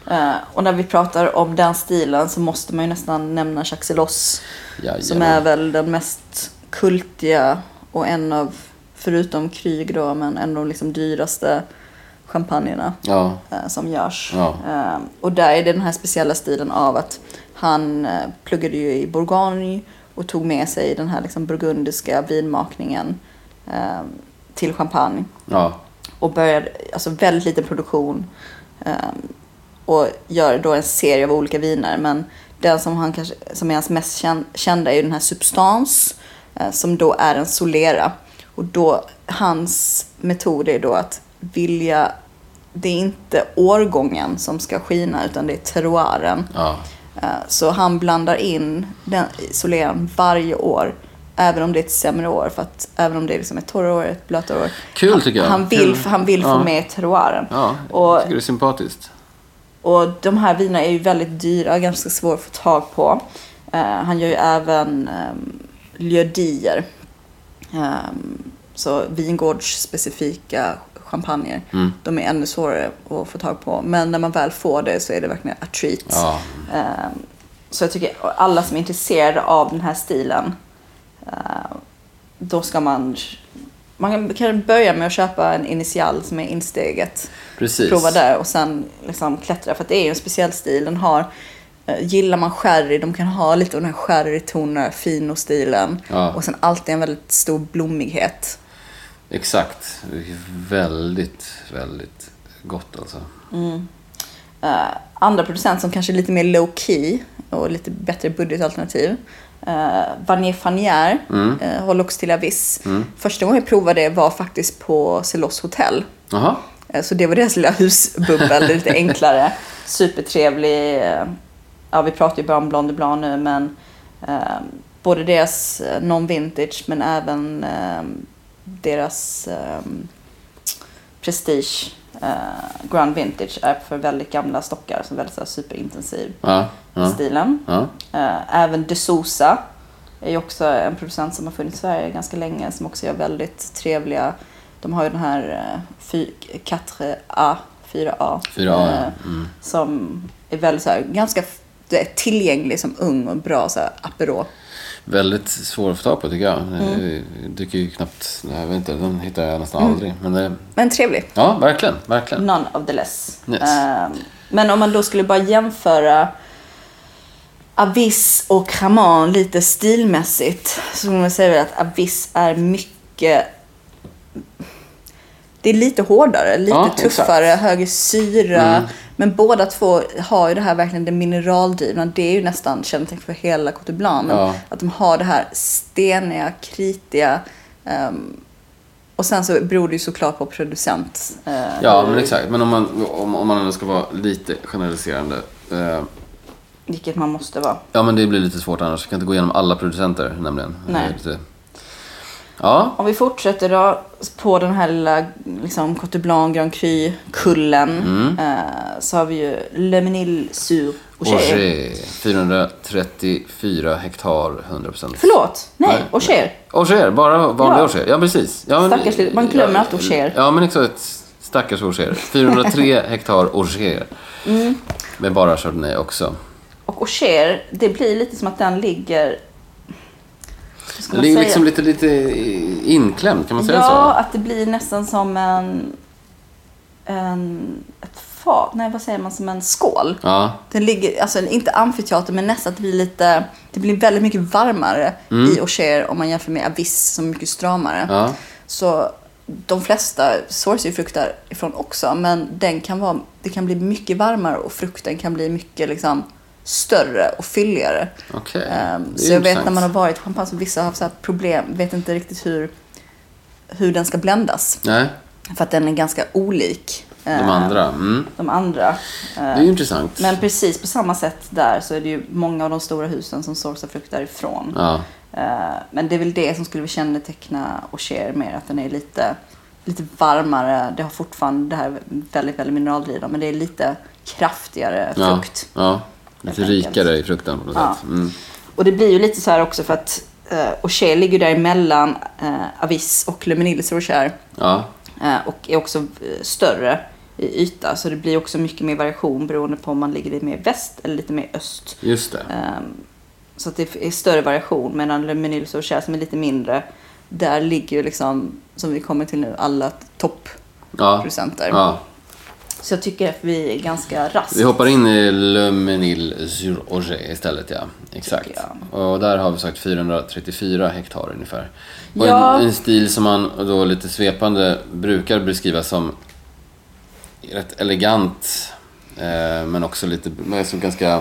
Uh, och när vi pratar om den stilen så måste man ju nästan nämna Jacques Celos. Som är väl den mest kultiga och en av, förutom Krug då, men en av de liksom dyraste champagnerna ja. uh, som görs. Ja. Uh, och där är det den här speciella stilen av att han uh, pluggade ju i Bourgogne och tog med sig den här liksom burgundiska vinmakningen uh, till champagne. Ja. Och började, alltså väldigt liten produktion. Uh, och gör då en serie av olika viner. Men den som, han kanske, som är hans mest kända är ju den här Substance. Uh, som då är en Solera. Och då, hans metod är då att vilja... Det är inte årgången som ska skina utan det är terroiren. Ja. Uh, så han blandar in den Soleran varje år. Även om det är ett sämre år. För att även om det är liksom ett torrår, ett blötare år. Kul tycker jag. Han vill, han vill få ja. med terroiren. Ja, och, jag tycker det är sympatiskt. Och de här vinerna är ju väldigt dyra. Ganska svåra att få tag på. Uh, han gör ju även um, lieu-dier. Um, så vingårdsspecifika champagner. Mm. De är ännu svårare att få tag på. Men när man väl får det så är det verkligen a treat. Ja. Um, så jag tycker alla som är intresserade av den här stilen, uh, då ska man... Man kan börja med att köpa en initial som är insteget. Precis. Prova där och sen liksom klättra. För att det är ju en speciell stil. Den har... Gillar man sherry, de kan ha lite av den här sherry-toner, fino-stilen. Ja. Och sen alltid en väldigt stor blommighet. Exakt. Väldigt, väldigt gott alltså. Mm. Uh, andra producent som kanske är lite mer low-key och lite bättre budgetalternativ. Uh, Vanier Fanière mm. uh, håller också till Avis. Mm. Första gången jag provade det var faktiskt på Celos Hotel. Aha. Uh, så det var deras lilla husbubbel, lite enklare. Supertrevlig... Uh, Ja, vi pratar ju bara om Blonde Blanc nu, men eh, både deras non-vintage men även eh, deras eh, prestige eh, Grand Vintage är för väldigt gamla stockar som är väldigt så här, superintensiv ja, ja. stilen. Ja. Eh, även De Sousa är ju också en producent som har funnits i Sverige ganska länge som också gör väldigt trevliga. De har ju den här eh, fyra A, fyra A, fyra A eh, mm. som är väldigt så här, ganska det är tillgänglig som ung och bra så här, apero. Väldigt svår att få tag på tycker jag. Mm. Det dyker ju knappt, jag vet inte, den hittar jag nästan mm. aldrig. Men, det... men trevlig. Ja, verkligen, verkligen. None of the less. Yes. Uh, men om man då skulle bara jämföra Avis och Cremant lite stilmässigt så skulle man säga att Avis är mycket... Det är lite hårdare, lite ja, tuffare, exakt. Högre syra. Mm. Men båda två har ju det här verkligen det mineraldrivna. Det är ju nästan kännetecken för hela Côte Blanc. Ja. Att de har det här steniga, kritiga. Um, och sen så beror det ju såklart på producent. Uh, ja, men exakt. Men om man, om, om man ska vara lite generaliserande. Uh, vilket man måste vara. Ja, men det blir lite svårt annars. Jag kan inte gå igenom alla producenter nämligen. Nej. Lite... Ja. Om vi fortsätter då på den här lilla liksom, Côte Blanc Grand Cru-kullen mm. eh, så har vi ju Le Mesnil-sur-Auger. Auger, fyrahundratrettiofyra hektar, hundra procent. Förlåt, nej, nej. Auger. Auger, bara vanlig ja. Auger. Ja, precis. Ja, men, stackars, man glömmer ja, alltid Auger. Ja, men exakt, stackars Auger. fyrahundratre hektar Auger. Mm. Med bara Chardonnay också. Och Auger, det blir lite som att den ligger... Det ligger liksom lite, lite inklämd, kan man säga ja, så? Ja, att det blir nästan som en, en ett fat, nej vad säger man, som en skål. Ja. Den ligger, alltså inte amfiteater, men nästan att det blir lite, det blir väldigt mycket varmare mm. i Auger om man jämför med Avis som är mycket stramare. Ja. Så de flesta sourcer fruktar ifrån också, men den kan vara, det kan bli mycket varmare och frukten kan bli mycket liksom större och fylligare. Okay. Um, så jag vet när man har varit i champagne så vissa har haft så här problem, vet inte riktigt hur hur den ska bländas. Nej. För att den är ganska olik de andra. Mm. De andra. Det är ju intressant. Men precis på samma sätt där så är det ju många av de stora husen som sourcar frukt därifrån. Ja. Men det är väl det som skulle känneteckna Auger mer, att den är lite lite varmare. Det har fortfarande det här väldigt väldigt mineraldrivna, men det är lite kraftigare frukt. Ja. Ja. Lite rikare i frukten på något ja. sätt. Mm. Och det blir ju lite så här också för att uh, Auger ligger däremellan uh, Avis och Le Mesnil-sur-Auger. Ja. Uh, och är också uh, större i yta. Så det blir också mycket mer variation beroende på om man ligger lite mer väst eller lite mer öst. Just det. Um, så att det är större variation. Medan Le Menil Sorcière som är lite mindre, där ligger ju liksom, som vi kommer till nu, alla toppproducenter. Ja. Ja. Så jag tycker att vi är ganska raskt. Vi hoppar in i Le Menil-sur-Orge istället, ja. Exakt. Och där har vi sagt fyrahundratrettiofyra hektar ungefär. Och ja. en, en stil som man då lite svepande brukar beskriva som rätt elegant, eh, men också lite, alltså ganska...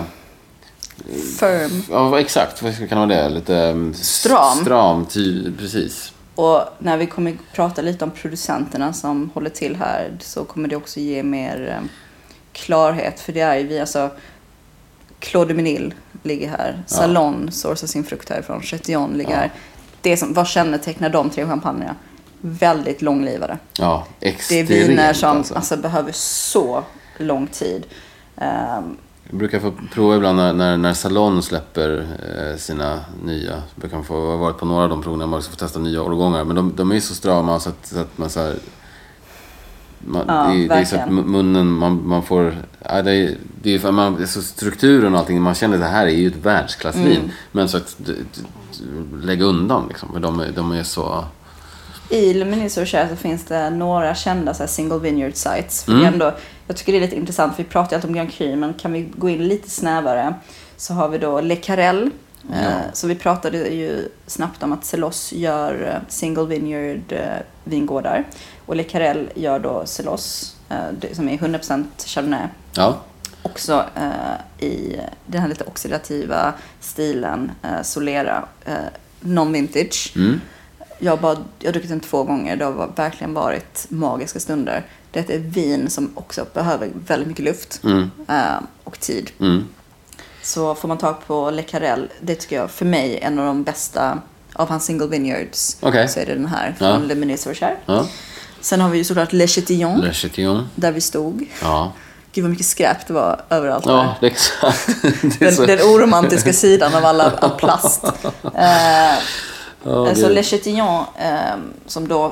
Firm. Ja, exakt. Vad kan det vara det? Lite stram. Stram, ty, precis. Och när vi kommer prata lite om producenterna som håller till här, så kommer det också ge mer um, klarhet. För det är ju vi, alltså Claude Menil ligger här. Ja. Salon sourcar sin frukt härifrån. Chetillon ligger ja. här. Det som, vad kännetecknar de tre champagnerna? Väldigt långlivade. Ja, extremt. Det är viner som alltså. Alltså, behöver så lång tid. Um, Jag brukar få prova ibland när, när, när Salon släpper eh, sina nya. Jag brukar få ha varit på några av de proverna. Man ska få testa nya årgångar. Men de, de är så strama så att, så att man så här, man, ja, det, det är så att munnen, man, man får... Ja, det är, det är, man, alltså strukturen och allting. Man känner att det här är ju ett världsklassvin. Mm. Men så att lägga undan liksom. För de, de är så... I Le Menil Sorcière så finns det några kända så här, single vineyard sites. För mm. ändå, jag tycker det är lite intressant, för vi pratar ju alltid om Grand Cru, men kan vi gå in lite snävare så har vi då Le Carrel. Ja. Eh, så vi pratade ju snabbt om att Celos gör single vineyard eh, vingårdar. Och Le Carrel gör då Celos eh, som är hundra procent Chardonnay. Ja. Också eh, i den här lite oxidativa stilen eh, Solera, eh, non-vintage. Mm. Jag, bara, jag har druckit den två gånger. Det har verkligen varit magiska stunder. Det är vin som också behöver väldigt mycket luft mm. äh, och tid. Mm. Så får man tag på Le Carrel, det tycker jag för mig är en av de bästa av hans single vineyards. Okay. Så är det den här ja. från Le Menil Sorcière. Ja. Sen har vi ju såklart Le Chetillon, Le Chetillon. Där vi stod. Ja. Gud vad mycket skräp det var överallt. Ja, det är exakt. Det är den, så... den oromantiska sidan av alla av plast. uh, Oh, så Le Chetillon eh, som då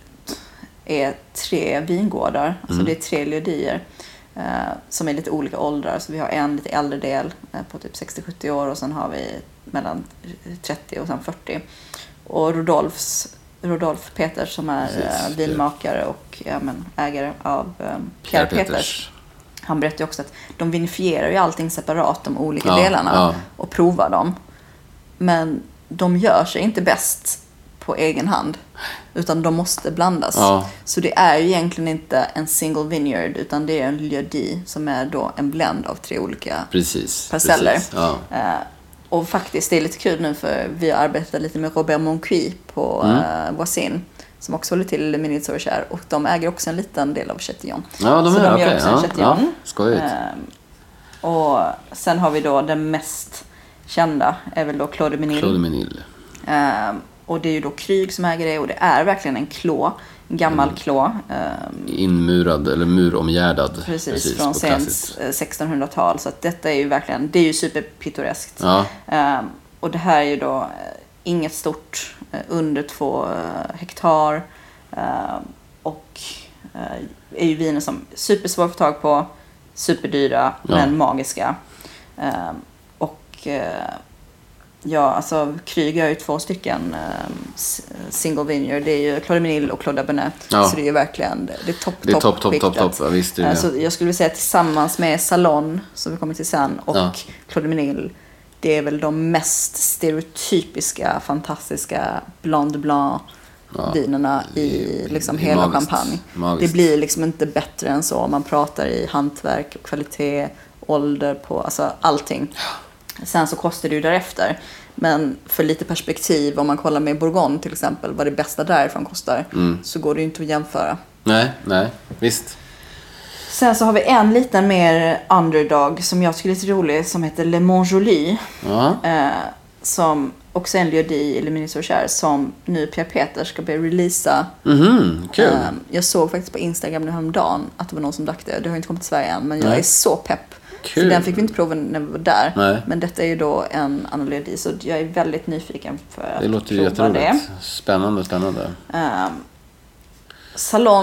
är tre vingårdar, mm. alltså det är tre liodier eh, som är lite olika åldrar. Så vi har en lite äldre del eh, på typ sextio till sjuttio år och sen har vi mellan trettio och sen fyrtio. Och Rodolfs, Rodolf Peters som är eh, vinmakare och ja, men, ägare av eh, Pierre Peters. Peters. Han berättade också att de vinifierar ju allting separat, de olika ja, delarna ja. och provar dem. Men de gör sig inte bäst på egen hand, utan de måste blandas. Ja. Så det är ju egentligen inte en single vineyard, utan det är en lieu-dit som är då en blend av tre olika precis, parceller. Precis, ja. uh, och faktiskt, det är lite kul nu för vi har arbetat lite med Robert Moncuy på mm. uh, Voisin, som också håller till Le Menil Sorcière, och de äger också en liten del av Chetillon. Ja, de Så är de okej. gör också Ja, en Chetillon. ja, skojigt. Uh, och sen har vi då den mest kända är väl då Claude Menil. Claude Menil. Uh, och det är ju då Krug som äger det, och det är verkligen en klå, en gammal mm. klå. Uh, Inmurad eller muromgärdad. Precis, precis från sent sextonhundratal. Så att detta är ju verkligen, det är ju superpittoreskt. Ja. Uh, och det här är ju då uh, inget stort, uh, under två uh, hektar. Uh, och uh, är ju viner som supersvår att få tag på, superdyra, ja. men magiska. Uh, och uh, ja, alltså Krug har ju två stycken um, single vineyard. Det är ju Claude Menil och Claude Bernet. Ja. Så det är ju verkligen, det är topp, det är topp, topp, topp, topp. Ja, visst det är det. Så jag skulle vilja säga tillsammans med Salon, som vi kommer till sen, och ja. Claude Menil, det är väl de mest stereotypiska, fantastiska Blanc Blanc ja. vinerna i liksom hela magiskt. Champagne. Magiskt. Det blir liksom inte bättre än så om man pratar i hantverk och kvalitet, ålder på, alltså allting. Sen så kostar det ju därefter. Men för lite perspektiv, om man kollar med Bourgogne till exempel, vad det bästa därifrån kostar, mm. så går det ju inte att jämföra. Nej, nej, visst. Sen så har vi en liten mer underdog som jag tycker är lite rolig, som heter Le Montjoly. Uh-huh. Eh, som också är en lieu-dit i Le Menil Sorcière, som nu Pierre Peters ska börja releasa. Mhm, kul. Eh, jag såg faktiskt på Instagram nu häromdagen att det var någon som drack det. Det har inte kommit till Sverige än, men jag nej. är så pepp. Kul. För den fick vi inte prova när vi var där. Nej. Men detta är ju då en annan lieu-dit, så jag är väldigt nyfiken för att det låter ju jätteroligt. Det. Spännande, spännande. Um, Salon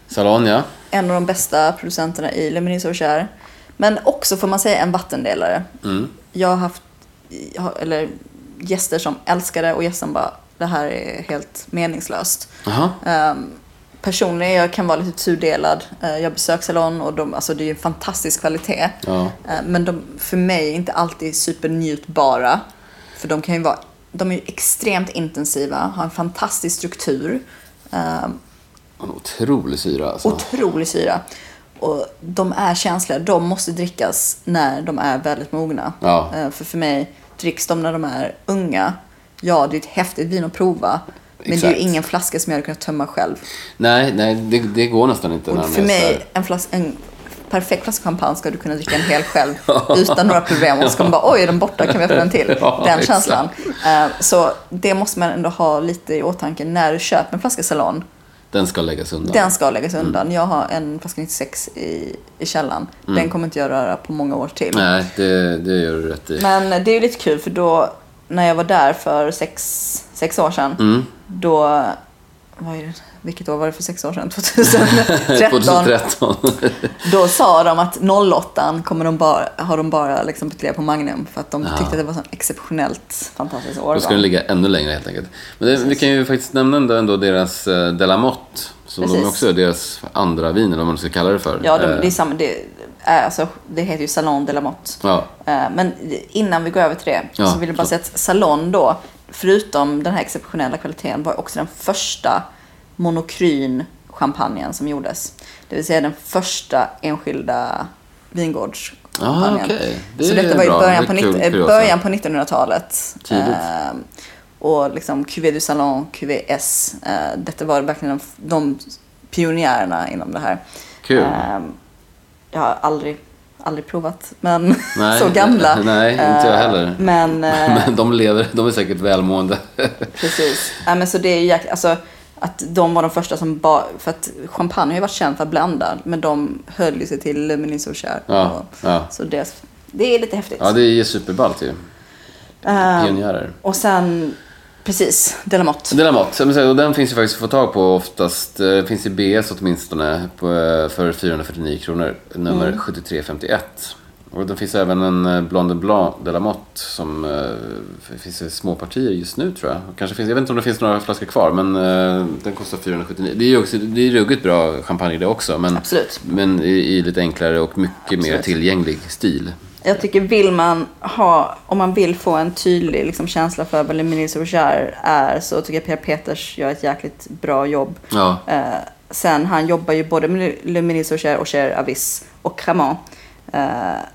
Salon, ja. En av de bästa producenterna i Le Meunier Sauvagère. Men också får man säga en vattendelare. Mm. Jag har haft eller, gäster som älskar det och gästen bara, det här är helt meningslöst. Um, personligen jag kan vara lite tudelad. Uh, jag besöker salon och de, alltså, det är en fantastisk kvalitet. Ja. Uh, men de, för mig är inte alltid supernjutbara. För de kan ju vara, de är ju extremt intensiva, har en fantastisk struktur. Um, en otrolig syra alltså. Otrolig syra. Och de är känsliga, de måste drickas när de är väldigt mogna. Ja. Uh, för för mig dricks de när de är unga. Ja, det är ett häftigt vin att prova. Men Exakt. Det är ju ingen flaska som jag hade kunnat tömma själv. Nej, nej det, det går nästan inte. Och för mig, en, flas- en perfekt flaska champagne ska du kunna dricka en hel själv. Utan några problem. Och så kommer bara, oj, är den borta? Kan vi öppna den till? Ja, den exakt. känslan. Uh, så det måste man ändå ha lite i åtanke när du köper en flaska salon. Den ska läggas undan. Den ska läggas undan. Mm. Jag har en flaska nittiosex i, i källan. Mm. Den kommer inte jag röra på många år till. Nej, det, det gör du rätt i. Men det är ju lite kul för då, när jag var där för sex, sex år sedan, mm. då, vad är det, vilket år var det för sex år sedan? tjugohundratretton. tjugohundratretton. Då sa de att noll åtta kommer de bara, har de bara liksom buteljerat på Magnum för att de ja. tyckte att det var så exceptionellt fantastiskt år. Då ska den ligga ännu längre helt enkelt. Men det, vi kan ju faktiskt nämna ändå, ändå deras uh, Delamotte, som Precis. de också är deras andra vin, eller vad man ska kalla det för. Ja, de, det är samma, det, är, alltså, det heter ju Salon Delamotte. Ja. Uh, men innan vi går över till det ja, så vill jag bara säga att Salon då, förutom den här exceptionella kvaliteten, var också den första monokryn champagnen som gjordes. Det vill säga den första enskilda vingårdschampagnen. Ah, okay. Det så detta var i början på, nitt- början på nittonhundratalet. Eh, och liksom Cuvée du Salon, Cuvée S. Eh, detta var verkligen de, de pionjärerna inom det här. Kul. Eh, jag har aldrig aldrig provat, men nej, så gamla. Nej, inte jag heller. Men, men de lever, de är säkert välmående. Precis. Ja, men så det är ju jäkla, alltså att de var de första som bara, för att champagne har ju varit känd för att blanda, men de höll ju sig till Le Meunier Sauvagère. Ja, ja. Så det, det är lite häftigt. Ja, det är superballt ju. Pionjärer. Um, och sen, precis, Delamotte. Delamotte, och den finns ju faktiskt att få tag på oftast. Det finns i B S åtminstone på, för fyrahundrafyrtionio kronor, nummer mm. sjuttiotre femtioett. Och det finns även en Blonde Blanc Delamotte som uh, finns i små partier just nu, tror jag. Kanske finns, jag vet inte om det finns några flaskor kvar, men uh, den kostar fyrahundrasjuttionio. Det är ju också, det är ruggigt bra champagne det också, men, Absolut. men i, i lite enklare och mycket Absolut. mer tillgänglig stil. Jag tycker, vill man ha, om man vill få en tydlig liksom, känsla för vad Le Meunier Sauvagère är, så tycker jag Pierre Peters gör ett jäkligt bra jobb. Ja. Uh, sen han jobbar ju både med Le Meunier Sauvagère och Cher Avis och Cremant. Uh,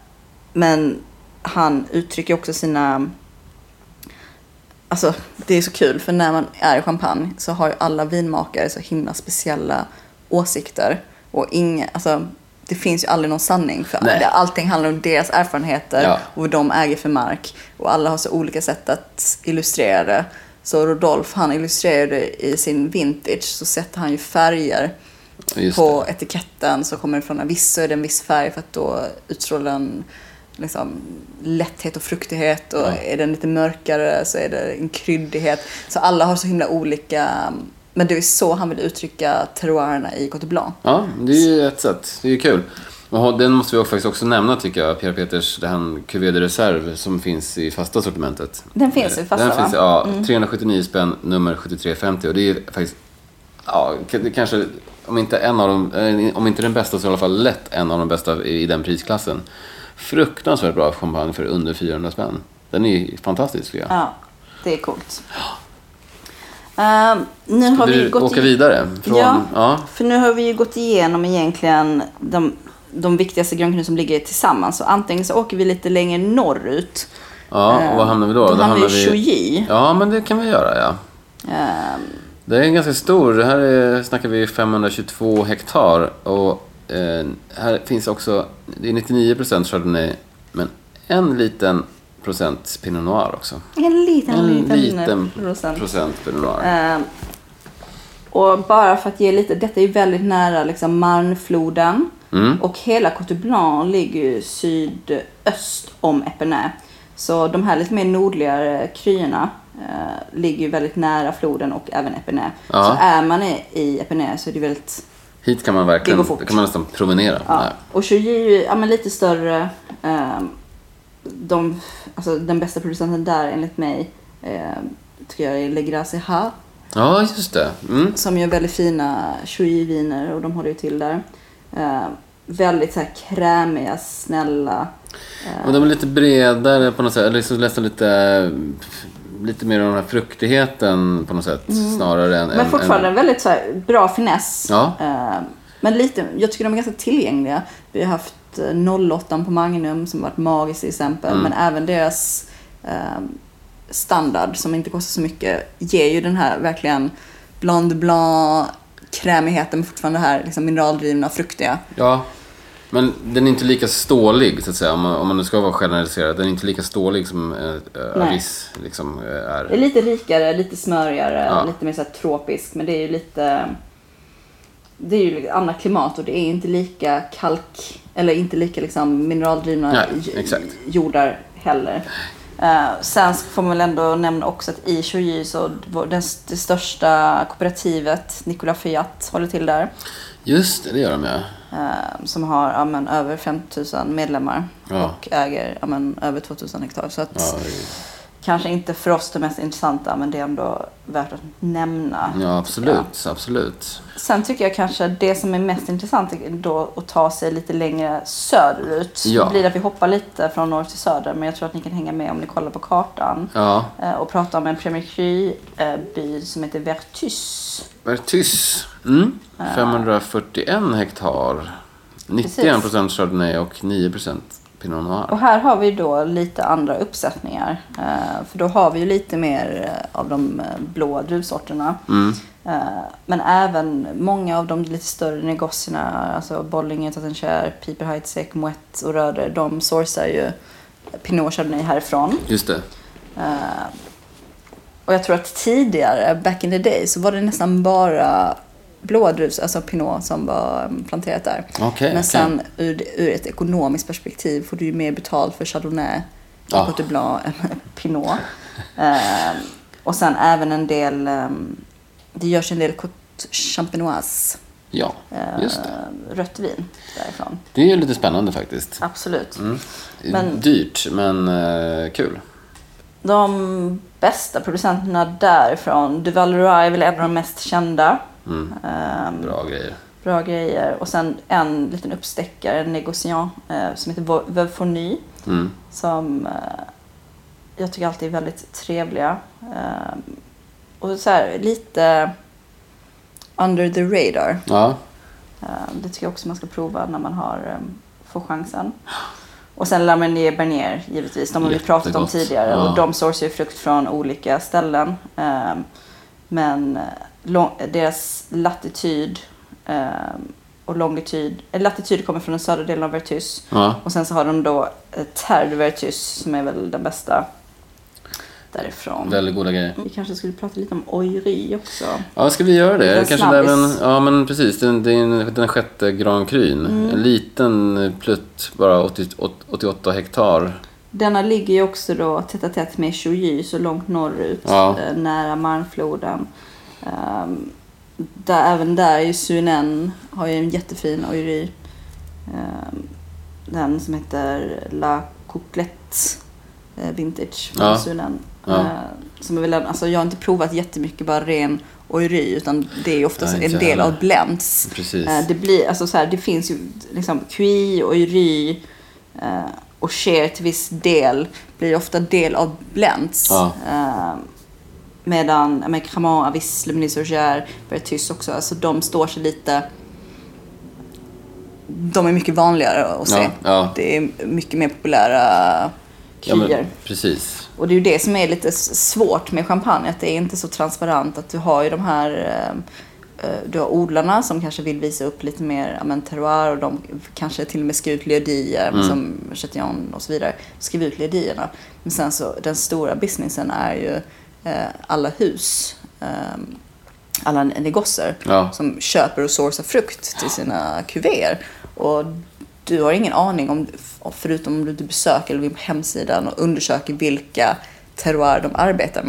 Men han uttrycker också sina... Alltså, det är så kul, för när man är i Champagne så har ju alla vinmakare så himla speciella åsikter. Och inga, alltså, det finns ju aldrig någon sanning, för Nej. allting handlar om deras erfarenheter ja. och vad de äger för mark. Och alla har så olika sätt att illustrera det. Så Rodolphe, han illustrerade i sin vintage, så sätter han ju färger Just på det. etiketten, så kommer det från en viss, så är det en viss färg för att då utstrålar den liksom lätthet och fruktighet, och ja. är den lite mörkare så är det en kryddighet. Så alla har så himla olika, men det är så han vill uttrycka terroirerna i Côte Blanc. Ja, det är ju ett sätt. Det är ju kul. Och den måste vi faktiskt också nämna, tycker jag, Pierre Peters, det här Cuvée de Reserve som finns i fasta sortimentet. Den finns i fasta, den va? Finns, ja, mm. trehundrasjuttionio spänn, nummer sjuttiotre femtio, och det är faktiskt, ja, det kanske, om inte en av dem, om inte den bästa, så i alla fall lätt en av de bästa i den prisklassen. Fruktansvärt bra champagne för under fyrahundra spänn. Den är fantastisk, ja. Ja, det är coolt. Uh, nu Ska har du vi gått åka i... vidare? Från... Ja, ja, för nu har vi ju gått igenom egentligen de, de viktigaste Grand Cru som ligger tillsammans. Så antingen så åker vi lite längre norrut. Ja, och vad hamnar vi då? Då, då hamnar vi i vi... Chouilly. Ja, men det kan vi göra, ja. Uh, Det är ganska stor. Här är, snackar vi femhundratjugotvå hektar. Och eh, här finns också, det är nittionio procent Chardonnay, men en liten procent Pinot Noir också. En liten, en liten, liten procent. procent Pinot Noir. Uh, och bara för att ge lite, detta är väldigt nära liksom Marnefloden. Mm. Och hela Côte Blanc ligger ju sydöst om Epernay. Så de här lite mer nordligare kryerna uh, ligger ju väldigt nära floden och även Epernay. Ja. Så är man i Epernay så är det väldigt Hit kan man verkligen, det kan man nästan promenera. Ja. Och Chouyi är ju ja, men lite större. Eh, de, alltså, den bästa producenten där enligt mig eh, tycker jag är Le Gracia. Ja, just det. Mm. Som gör väldigt fina Chouyi-viner och de håller ju till där. Eh, väldigt så här krämiga, snälla. Eh. Och de är lite bredare på något sätt. Eller så läste lite, lite mer om den här fruktigheten på något sätt. Mm. Snarare än... Men fortfarande en väldigt så här, bra finess. Ja. Eh, men lite, jag tycker de är ganska tillgängliga. Vi har haft noll åtta på Magnum som varit magiskt till exempel. Mm. Men även deras eh, standard som inte kostar så mycket ger ju den här verkligen blond blanc krämigheten, men fortfarande det här liksom mineraldrivna, fruktiga. Ja, men den är inte lika stålig så att säga, om man, om man nu ska vara generaliserad. Den är inte lika stålig som äh, Aris liksom, äh, är. Det är lite rikare, lite smörigare, ja. lite mer så här tropisk, men det är ju lite... Det är ju annat klimat och det är inte lika kalk eller inte lika liksom mineraldrivna Nej, exakt. jordar heller. Uh, sen får man väl ändå nämna också att i Chouyi så det, det största kooperativet Nicolas Fiat håller till där. Just det, det gör de ja. Uh, som har ja, men, över fem tusen medlemmar ja. och äger ja, men, över två tusen hektar. Så att, ja, det... kanske inte för oss det mest intressanta, men det är ändå värt att nämna. Ja, absolut, ja. absolut. Sen tycker jag kanske det som är mest intressant är då att ta sig lite längre söderut. Ja. Det blir att vi hoppar lite från norr till söder, men jag tror att ni kan hänga med om ni kollar på kartan. Ja. Och prata om en Premier Cru-by som heter Vertus. Vertus. Mm. femhundrafyrtioen hektar. nittioen procent Chardonnay och nio procent Pinot Noir. Och här har vi då lite andra uppsättningar. För då har vi ju lite mer av de blå druvsorterna. Mm. Men även många av de lite större negocierna, alltså Bollinger, Tatancher, Piper Heidsieck, Moët och Röder, de sourcar ju Pinot Chardonnay härifrån. Just det. Och jag tror att tidigare, back in the day, så var det nästan bara blåa druvs, alltså Pinot som var planterat där. Okay, Men sen okay. ur, ur ett ekonomiskt perspektiv får du ju mer betalt för Chardonnay och oh. Côte Blanc än Pinot. uh, och sen även en del, um, det görs en del Côte Champenoise. Ja, just det. Uh, rött vin därifrån. Det är ju lite spännande faktiskt. Absolut. Mm. Men, dyrt, men uh, kul. De bästa producenterna därifrån, De Valois är väl en av de mest kända. Mm. Um, bra grejer. Bra grejer. Och sen en liten uppstäckare, en negociant eh, som heter Veuve Fourny. Mm. Som eh, jag tycker alltid är väldigt trevliga. Eh, och så här, lite under the radar. Ja. Eh, det tycker jag också man ska prova när man har eh, får chansen. Och sen Lamanier Bernier givetvis. De har vi pratat om tidigare. Ja. Och de sourcar ju frukt från olika ställen. Eh, men lång, deras latitud eh, och longitud. Eh, latitud kommer från den södra delen av Vertus. Ja. Och sen så har de då eh, Terre de Vertus som är väl den bästa därifrån. Väldigt goda grejer. Vi kanske skulle prata lite om Oiry också. Ja, ska vi göra det? Den Kanske även, ja, men precis. Den, den, den sjätte Grand Cryn. Mm. En liten plutt, bara åttio, åttioåtta hektar. Denna ligger ju också då tätt och tätt med Chouyi, så långt norrut, ja. eh, nära Marnfloden. Um, där, även där är ju Sunen, har ju en jättefin Oiry. Um, den som heter La Coquelette eh, Vintage från ja. Sunen. Ja. Uh, som är väl, alltså jag har inte provat jättemycket bara ren Oiry, utan det är oftast en del heller. av blends. Precis. Uh, det blir, alltså så här, det finns ju liksom Cuit, Oiry uh, och Cher till viss del blir ofta del av blends. Ja. Uh, medan med Cremant, Avis, Luminis Roger, Vertus också, alltså de står sig lite, de är mycket vanligare att se. Ja, ja. Det är mycket mer populära kryer. Ja, precis. Och det är ju det som är lite svårt med champagne, att det är inte så transparent, att du har ju de här eh, du har odlarna som kanske vill visa upp lite mer ja, men terroir, och de kanske till och med skriver ut liodier mm. som Chatillon och så vidare, skriver ut liodierna. Men sen så den stora businessen är ju eh, alla hus, eh, alla negosser ja. som köper och sourcar frukt till sina kuvéer, och du har ingen aning om, förutom om du besöker eller vill på hemsidan och undersöker vilka terroir de arbetar med.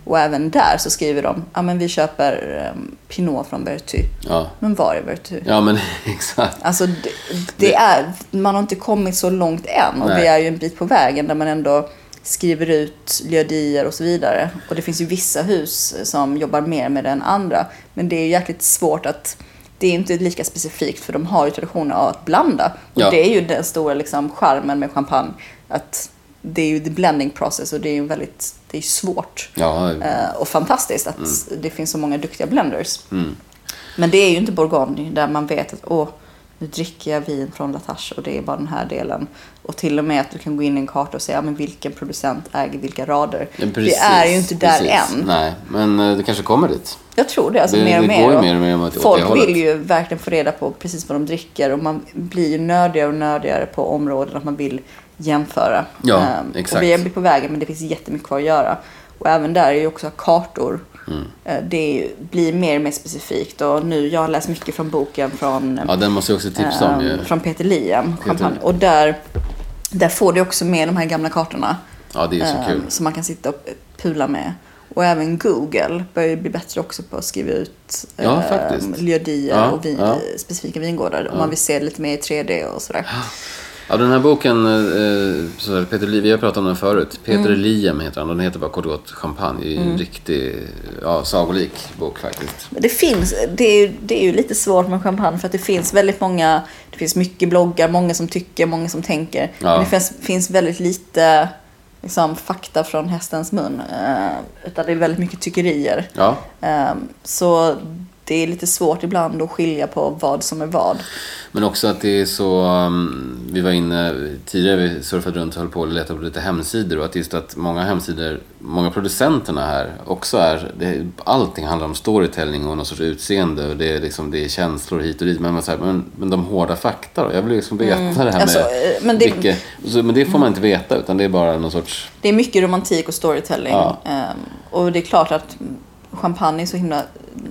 Och även där så skriver de, ja men vi köper um, Pinot från Vertu. Ja. Men var är Vertu? Ja, men exakt. Alltså det, det är, man har inte kommit så långt än. Och Nej. vi är ju en bit på vägen där man ändå skriver ut Lieu-Dier och så vidare. Och det finns ju vissa hus som jobbar mer med det än andra. Men det är ju jäkligt svårt att, det är inte lika specifikt för de har ju traditioner av att blanda. Och Ja. det är ju den stora liksom charmen med champagne. Att det är ju the blending process och det är ju väldigt, det är svårt. Ja. Eh, och fantastiskt att Mm. det finns så många duktiga blenders. Mm. Men det är ju inte Bourgogne där man vet att åh, nu dricker jag vin från La Tâche och det är bara den här delen. Och till och med att du kan gå in i en karta och säga ja, men vilken producent äger vilka rader. Ja, precis, det är ju inte där precis. än. Nej, men eh, det kanske kommer dit. Jag tror det, alltså Det- mer och det mer. går ju Och mer och mer åt det folk hållet. vill ju verkligen få reda på precis vad de dricker. Och man blir ju nördigare och nördigare på områden att man vill jämföra. Ja, Ehm, exakt. Och vi är på vägen, men det finns jättemycket kvar att göra. Och även där är ju också kartor. Mm. Eh, Det är ju- blir mer och mer specifikt. Och nu, jag har läst mycket från boken från, Ja, den måste jag också tipsa om ju. ehm, från Peter Liem. Peter. Champagne. Och där, där får du också med de här gamla kartorna. Ja, det är så ehm, kul. Som man kan sitta och pula med. Och även Google börjar ju bli bättre också på att skriva ut Ja, faktiskt. Lieu-Dier Ja, och vin, ja. specifika vingårdar. Om man vill se det lite mer i tre D och sådär. Ja, den här boken, eh, så Peter Liem, vi har pratat om den förut. Peter Mm. Liem heter han, och den heter bara kort och gott Champagne. Det är en riktig, ja, sagolik bok faktiskt. Men det finns, det är, ju, det är ju lite svårt med champagne för att det finns väldigt många, det finns mycket bloggar, många som tycker, många som tänker. Ja. Men det finns, finns väldigt lite liksom, fakta från hästens mun. Eh, utan det är väldigt mycket tyckerier. Ja, Eh, så det är lite svårt ibland att skilja på vad som är vad. men också att det är så, um, vi var inne tidigare, vi surfade runt och höll på och letade på lite hemsidor, och att just att många hemsidor, många producenterna här också är, det, allting handlar om storytelling och någon sorts utseende, och det är liksom, det är känslor hit och dit, men, man säger, men, men de hårda fakta då? Jag vill liksom veta Mm. det här Alltså, med eh, men det- vilka, så, men det får man inte veta, utan det är bara någon sorts, Det är mycket romantik och storytelling. Ja. Ehm, och det är klart att champagne är så himla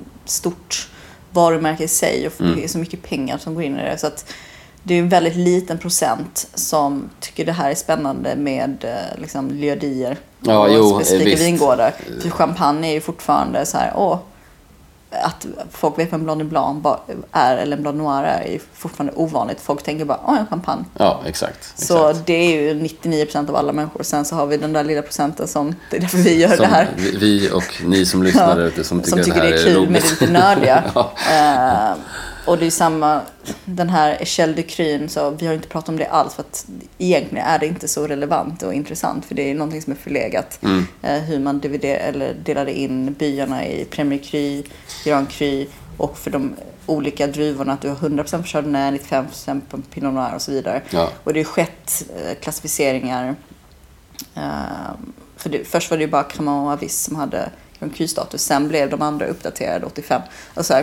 stort varumärke i sig och Mm. det är så mycket pengar som går in i det. Så att det är en väldigt liten procent som tycker det här är spännande med eh, liksom Lieu-Dier Ja, och jo, specifika visst. vingårdar. För champagne är ju fortfarande så här, åh, att folk vet vad en Blanc de Blanc ba- är eller en Blanc Noir är, är fortfarande ovanligt. Folk tänker bara, åh, en champagne. ja, exakt. Så exakt. det är ju nittionio procent av alla människor. Sen så har vi den där lilla procenten som, det är därför vi gör Som det här. vi- Vi och ni som lyssnar där ute som tycker, som att det tycker här det är kul roligt. med det lite nördiga. Ja. Eh, och det är samma, den här Echelle de Cryn, så vi har inte pratat om det alls för att egentligen är det inte så relevant och intressant för det är någonting som är förlegat. Mm. Eh, hur man divider, eller delade in byarna i Premier Cru, Grand Cru och för de olika druvorna att du har hundra procent på Chardonnay, nittiofem procent på Pinot Noir och så vidare. Ja. Och det har skett eh, klassificeringar. Eh, för det, först var det ju bara Cremant och Avis som hade Grand Cru-status. Sen blev de andra uppdaterade åttiofem. Och så här,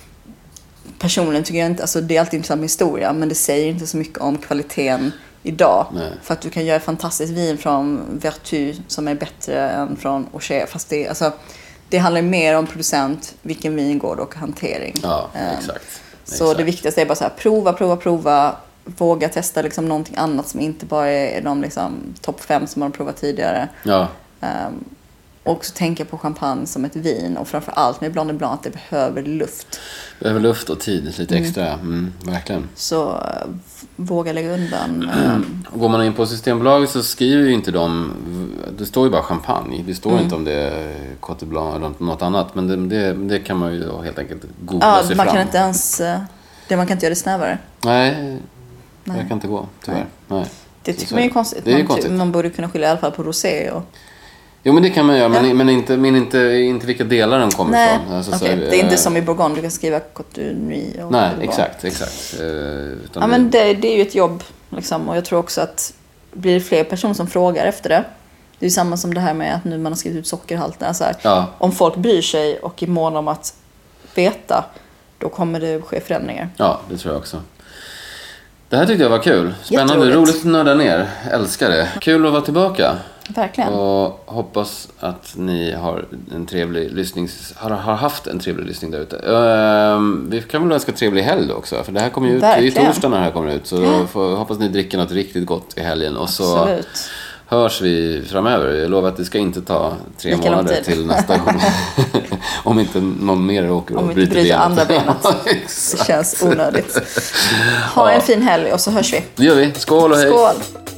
personligen tycker jag inte, alltså det är alltid intressant med historia, men det säger inte så mycket om kvaliteten idag. Nej. För att du kan göra fantastiskt vin från Vertu som är bättre än från Aucher. Fast det, alltså, det handlar mer om producent, vilken vingård och hantering. Ja, Eh, exakt. Så exakt. det viktigaste är bara så här, prova, prova, prova. Våga testa liksom någonting annat som inte bara är de liksom, topp fem som man har provat tidigare. Ja, Um, och också tänka på champagne som ett vin. Och framför allt med Blanc de Blanc att det behöver luft. behöver luft och tid lite extra. Mm, verkligen. Så uh, våga lägga undan. Um, Och går man in på Systembolaget så skriver ju inte de, det står ju bara champagne. Det står Mm. inte om det är Côte Blanc eller något annat. Men det, det, det kan man ju då helt enkelt googla ja, sig man fram. kan inte ens... Uh, det man kan inte göra det snävare. Nej, Nej. jag kan inte gå tyvärr. Nej. Det Så- tycker man är ju konstigt. Det är ju man, konstigt. man borde kunna skilja i alla fall på rosé och... Jo, men det kan man göra, men, Ja. men, inte, men inte, inte vilka delar de kommer Nej, ifrån. Alltså, så okej. här, Det är inte eh, som i Bourgogne, du kan skriva Côte du Nuit. Och Nej, eller vad. exakt, exakt. Eh, utan Ja, men det, det är ju ett jobb. Liksom, och jag tror också att blir det fler personer som frågar efter det. Det är ju samma som det här med att nu man har skrivit ut sockerhalten. Så här, Ja. Om folk bryr sig och är måna om att veta, då kommer det ske förändringar. Ja, det tror jag också. Det här tyckte jag var kul. Spännande, Jätteroligt. roligt att nörda ner. Älskar det. Kul att vara tillbaka. Verkligen. Och hoppas att ni har en trevlig lyssning, har, har haft en trevlig lyssning där ute. Ehm, vi kan väl önska trevlig helg då också. För det här kommer ju ut, det är ju Verkligen. torsdag när det här kommer ut. Så då får, hoppas ni dricker något riktigt gott i helgen. Och så Absolut. hörs vi framöver. Jag lovar att det ska inte ta tre Lika månader till nästa gång. Om inte någon mer åker och Om vi bryter, inte bryter benet. andra benet. Det känns onödigt. Ha en fin helg och så hörs vi. Det gör vi. Skål och hej. Skål.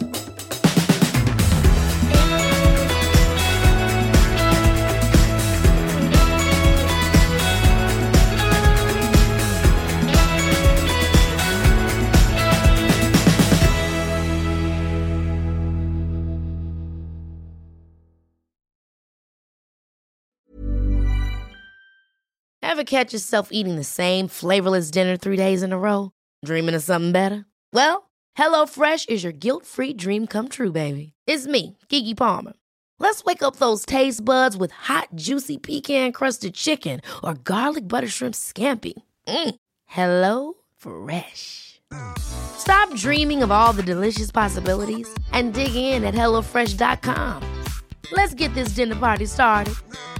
Ever catch yourself eating the same flavorless dinner three days in a row? Dreaming of something better? Well, HelloFresh is your guilt-free dream come true, baby. It's me, Keke Palmer. Let's wake up those taste buds with hot, juicy pecan-crusted chicken or garlic butter shrimp scampi. Mm. Hello Fresh. Stop dreaming of all the delicious possibilities and dig in at hello fresh dot com. Let's get this dinner party started.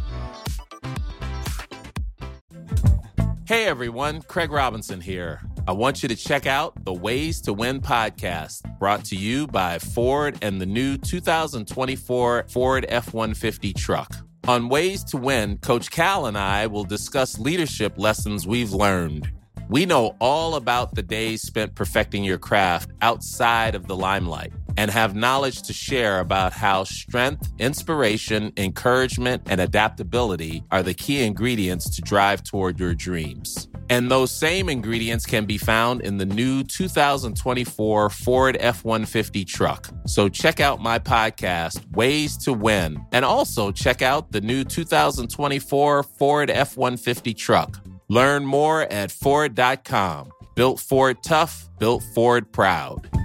Hey everyone, Craig Robinson here. I want you to check out the Ways to Win podcast, brought to you by Ford and the new two thousand twenty-four Ford F one fifty truck. On Ways to Win, Coach Cal and I will discuss leadership lessons we've learned. We know all about the days spent perfecting your craft outside of the limelight and have knowledge to share about how strength, inspiration, encouragement, and adaptability are the key ingredients to drive toward your dreams. And those same ingredients can be found in the new two thousand twenty-four Ford F one fifty truck. So check out my podcast, Ways to Win, and also check out the new two thousand twenty-four Ford F one fifty truck. Learn more at Ford dot com. Built Ford tough, built Ford proud.